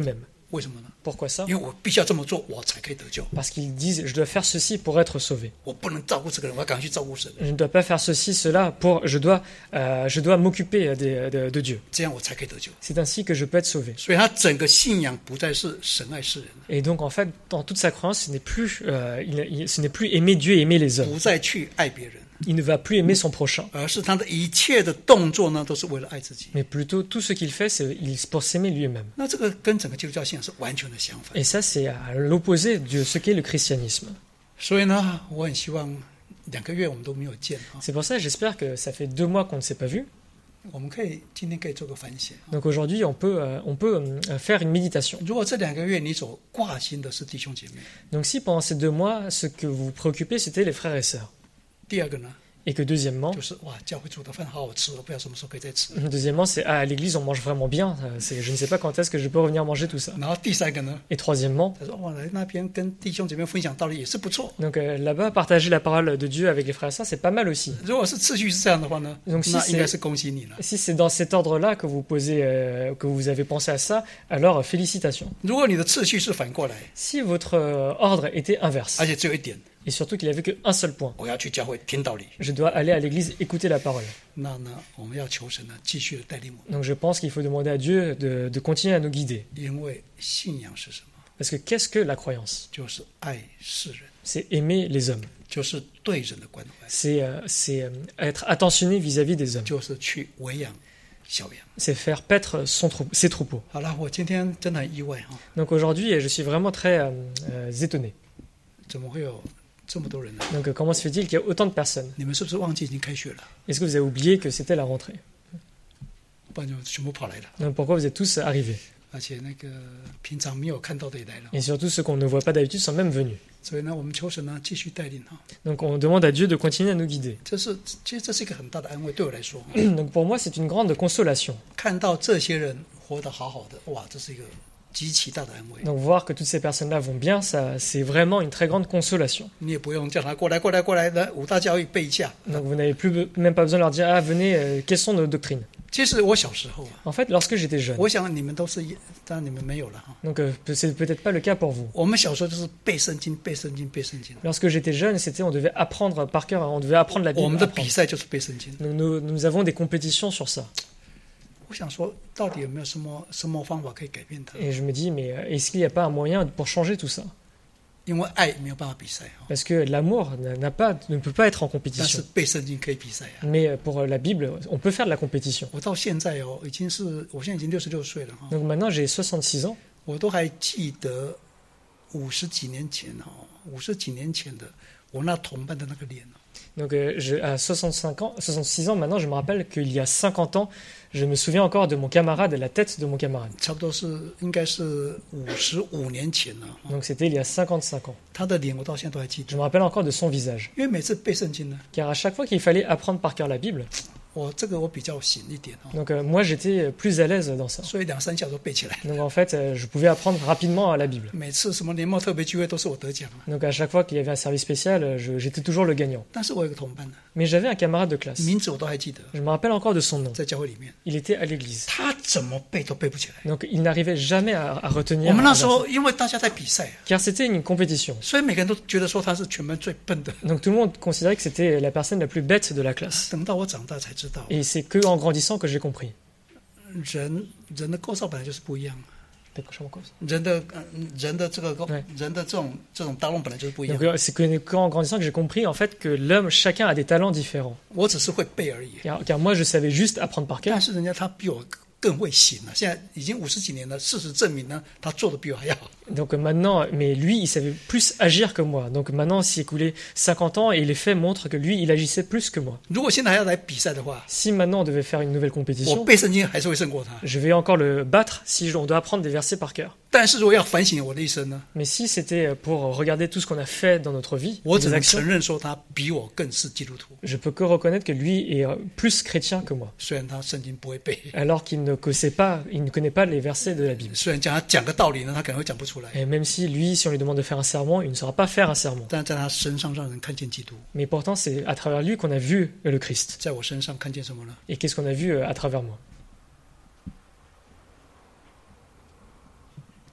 为什么呢？ Pourquoi ça? 因为我必须要这么做，我才可以得救。 Parce qu'ils disent, je dois faire ceci pour être sauvé. 我不能照顾这个人，我要赶快去照顾神， Je ne dois pas faire ceci, cela, pour, je dois, euh, je dois m'occuper des- de, de Dieu. 这样我才可以得救。 C'est ainsi que je peux être sauvé. 所以他整个信仰不再是神爱世人， Et donc, en fait, dans toute sa croyance, ce n'est plus, euh, il, il- ce n'est plus aimer Dieu et aimer les hommes. 不再去爱别人， Il ne va plus aimer son prochain. 而是他的一切的动作呢，都是为了爱自己。 Mais plutôt, tout ce qu'il fait, c'est il- pour s'aimer lui-même. 那这个跟整个基督教信仰是完全的相反。 Et ça, c'est à l'opposé de ce qu'est le christianisme. 所以呢，我很希望两个月我们都没有见啊， C'est pour ça, j'espère que ça fait deux mois qu'on ne s'est pas vu. 我们可以今天可以做个反省。 Donc aujourd'hui, on peut, euh, on peut euh, faire une méditation. 如果这两个月你所挂心的是弟兄姐妹， Donc si pendant ces deux mois, ce que vous vous préoccupez, c'était les frères et sœurs. 第二个呢， Et que deuxièmement, 就是哇，教会煮的饭好好吃，我不知道什么时候可以再吃。 deuxièmement, c'est ah, à l'église, on mange vraiment bien. Euh, c'est- Je ne sais pas quand est-ce que je peux revenir manger tout ça. 然后第三个呢， Et troisièmement, 他说哇，来那边跟弟兄姐妹分享道理也是不错。 donc euh, là-bas, partager la parole de Dieu avec les frères et sœurs, c'est pas mal aussi. 如果是次序是这样的话呢， Donc si 那 c'est- 应该是恭喜你了。 Si c'est dans cet ordre-là que vous posez, euh, que vous avez pensé à ça, alors euh, félicitations. 如果你的次序是反过来， Si votre euh, ordre était inverse, 而且只有一点， et surtout qu'il n'y avait qu'un seul point, 我要去教会听道理， je dois aller à l'église écouter la parole. 那呢，我们要求神呢继续的带领我们， Donc je pense qu'il faut demander à Dieu de, de continuer à nous guider. 因为信仰是什么？ Parce que qu'est-ce que la croyance? 就是爱世人， C'est aimer les hommes. 就是对人的关怀， C'est euh, c'est, euh, être attentionné vis-à-vis des hommes. 就是去喂养小羊。 C'est faire paître son troupeau, ses troupeaux. 好了，我今天真的很意外哈， Donc aujourd'hui, je suis vraiment très euh, euh, étonné. 怎么会有这么多人呢？ Donc euh, comment se fait-il qu'il y a autant de personnes? 你们是不是忘记已经开学了？ Est-ce que vous avez oublié que c'était la rentrée? 不然就全部跑来了， Donc pourquoi vous êtes tous arrivés? 而且那个平常没有看到的也来了。 Et surtout ceux qu'on ne voit pas d'habitude sont même venus. 所以呢，我们求神呢继续带领哈， Donc on demande à Dieu de continuer à nous guider. 这是其实这是一个很大的安慰，对我来说， Donc pour moi, c'est une grande consolation. 看到这些人活得好好的，哇，这是一个极其大的安慰。 Donc voir que toutes ces personnes-là vont bien, ça, c'est vraiment une très grande consolation. 你也不用叫他过来，过来，过来，来五大教义背一下。 Donc vous n'avez plus be- même pas besoin de leur dire ah venez, euh, quelles sont nos doctrines. 其实我小时候啊， En fait, lorsque j'étais jeune, 我想你们都是，当然你们没有了哈。 donc euh, c'est peut-être pas le cas pour vous. 我们小时候就是背圣经，背圣经，背圣经。 Lorsque j'étais jeune, c'était on devait apprendre par cœur, on devait apprendre la 我们 Bible. 的 apprendre. 比赛就是背圣经。 Donc nous, nous avons des compétitions sur ça. 我想说，到底有没有什么什么方法可以改变它？ Et je me dis mais euh, est-ce qu'il n'y a pas un moyen pour changer tout ça? 因为爱没有办法比赛哈， Parce que l'amour n'a n'a pas, ne peut pas être en 但是 compétition. 背圣经可以比赛啊。 Mais euh, pour euh, la Bible, on peut faire de la compétition. 我到现在哦，已经是我现在已经六十六岁了哈， Donc maintenant j'ai soixante-six ans. 我都还记得五十几年前哦，五十几年前的我那同伴的那个脸哦。 Donc euh, je, à soixante-cinq ans, soixante-six ans maintenant, je me rappelle qu'il y a cinquante ans, je me souviens encore de mon camarade, la tête de mon camarade. 差不多是应该是五十五年前了， Donc c'était il y a cinquante-cinq ans. 他的脸我到现在都还记 Je 得， me rappelle encore de son visage. 因为每次背圣经呢， Car à chaque fois qu'il fallait apprendre par cœur la Bible, 我这个我比较醒一点哦， donc euh, moi j'étais plus à l'aise dans ça. 所以两三下都背起来。 Donc en fait, euh, je pouvais apprendre rapidement la Bible. 每次什么年末特别聚会都是我得奖啊， Donc à chaque fois qu'il y avait un service spécial, euh, je- j'étais toujours le gagnant. 但是我有个同伴呢， Mais j'avais un camarade de classe. 名字我都还记得， Je me rappelle encore de son nom. 在教会里面， Il était à l'église. 他怎么背都背不起来。 Donc il n'arrivait jamais à, à 我 retenir. 们那 un 时 verset. 候因为大家在比赛啊， Car c'était une compétition. 所以每个人都觉得说他是全班最笨的。 Donc tout le monde considérait que c'était la personne la plus bête de la classe. 等到我长大才知道， Et c'est que en grandissant que j'ai compris. 人人的构造本来就是不一样， D'accord, je m'en cause. 人的呃人的这个构对人的这种这种刀弄本来就是不一 Donc 样。 euh, c'est que qu'en grandissant que j'ai compris en fait que l'homme, chacun a des talents différents. 我只是会背而已， Car, car moi je savais juste apprendre par cœur. 但是人家他比我更会醒了。现在已经五十几年了，事实证明呢，他做的比我还要好。 Donc euh, maintenant, mais lui, il savait plus agir que moi. Donc maintenant, s'est écoulé cinquante ans et les faits montrent que lui, il agissait plus que moi. 如果现在还要来比赛的话， Si maintenant on devait faire une nouvelle 我 compétition, 背圣经还是会胜过他。 je vais encore le battre si on doit apprendre des versets par cœur. 但是如果要反省我的一生呢， Mais si c'était pour regarder tout ce qu'on a fait dans notre vie, 我只 des 能 actions, 承认说他比我更是基督徒。 je peux que reconnaître que lui est euh, plus chrétien que moi. 虽然他圣经不会背， Alors qu'il ne connaissait pas, il ne connaît pas les versets de la Bible. 虽然讲他讲个道理呢，他可能会讲不出来， Et même si lui, si on lui demande de faire un sermon, il ne saura pas faire un sermon. 但在他身上让人看见基督， Mais pourtant, c'est à travers lui qu'on a vu euh, le Christ. 在我身上看见什么呢？ Et qu'est-ce qu'on a vu euh, à travers moi?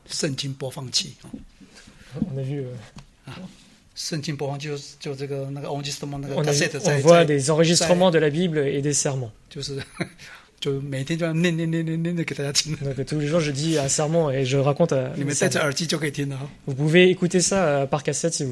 圣经播放器啊。 On a vu, euh, 圣经播放器就是就这个那个 enregistrement 那个 on, a vu- cassette on 在 voit 在 des enregistrements de la Bible et des sermons. 就是就每天就要念念念念念的给大家听。 Donc tous les jours, je dis un sermon et je raconte. À, 你们戴着耳机就可以听了哈。 Vous pouvez écouter ça euh, par cassette si vous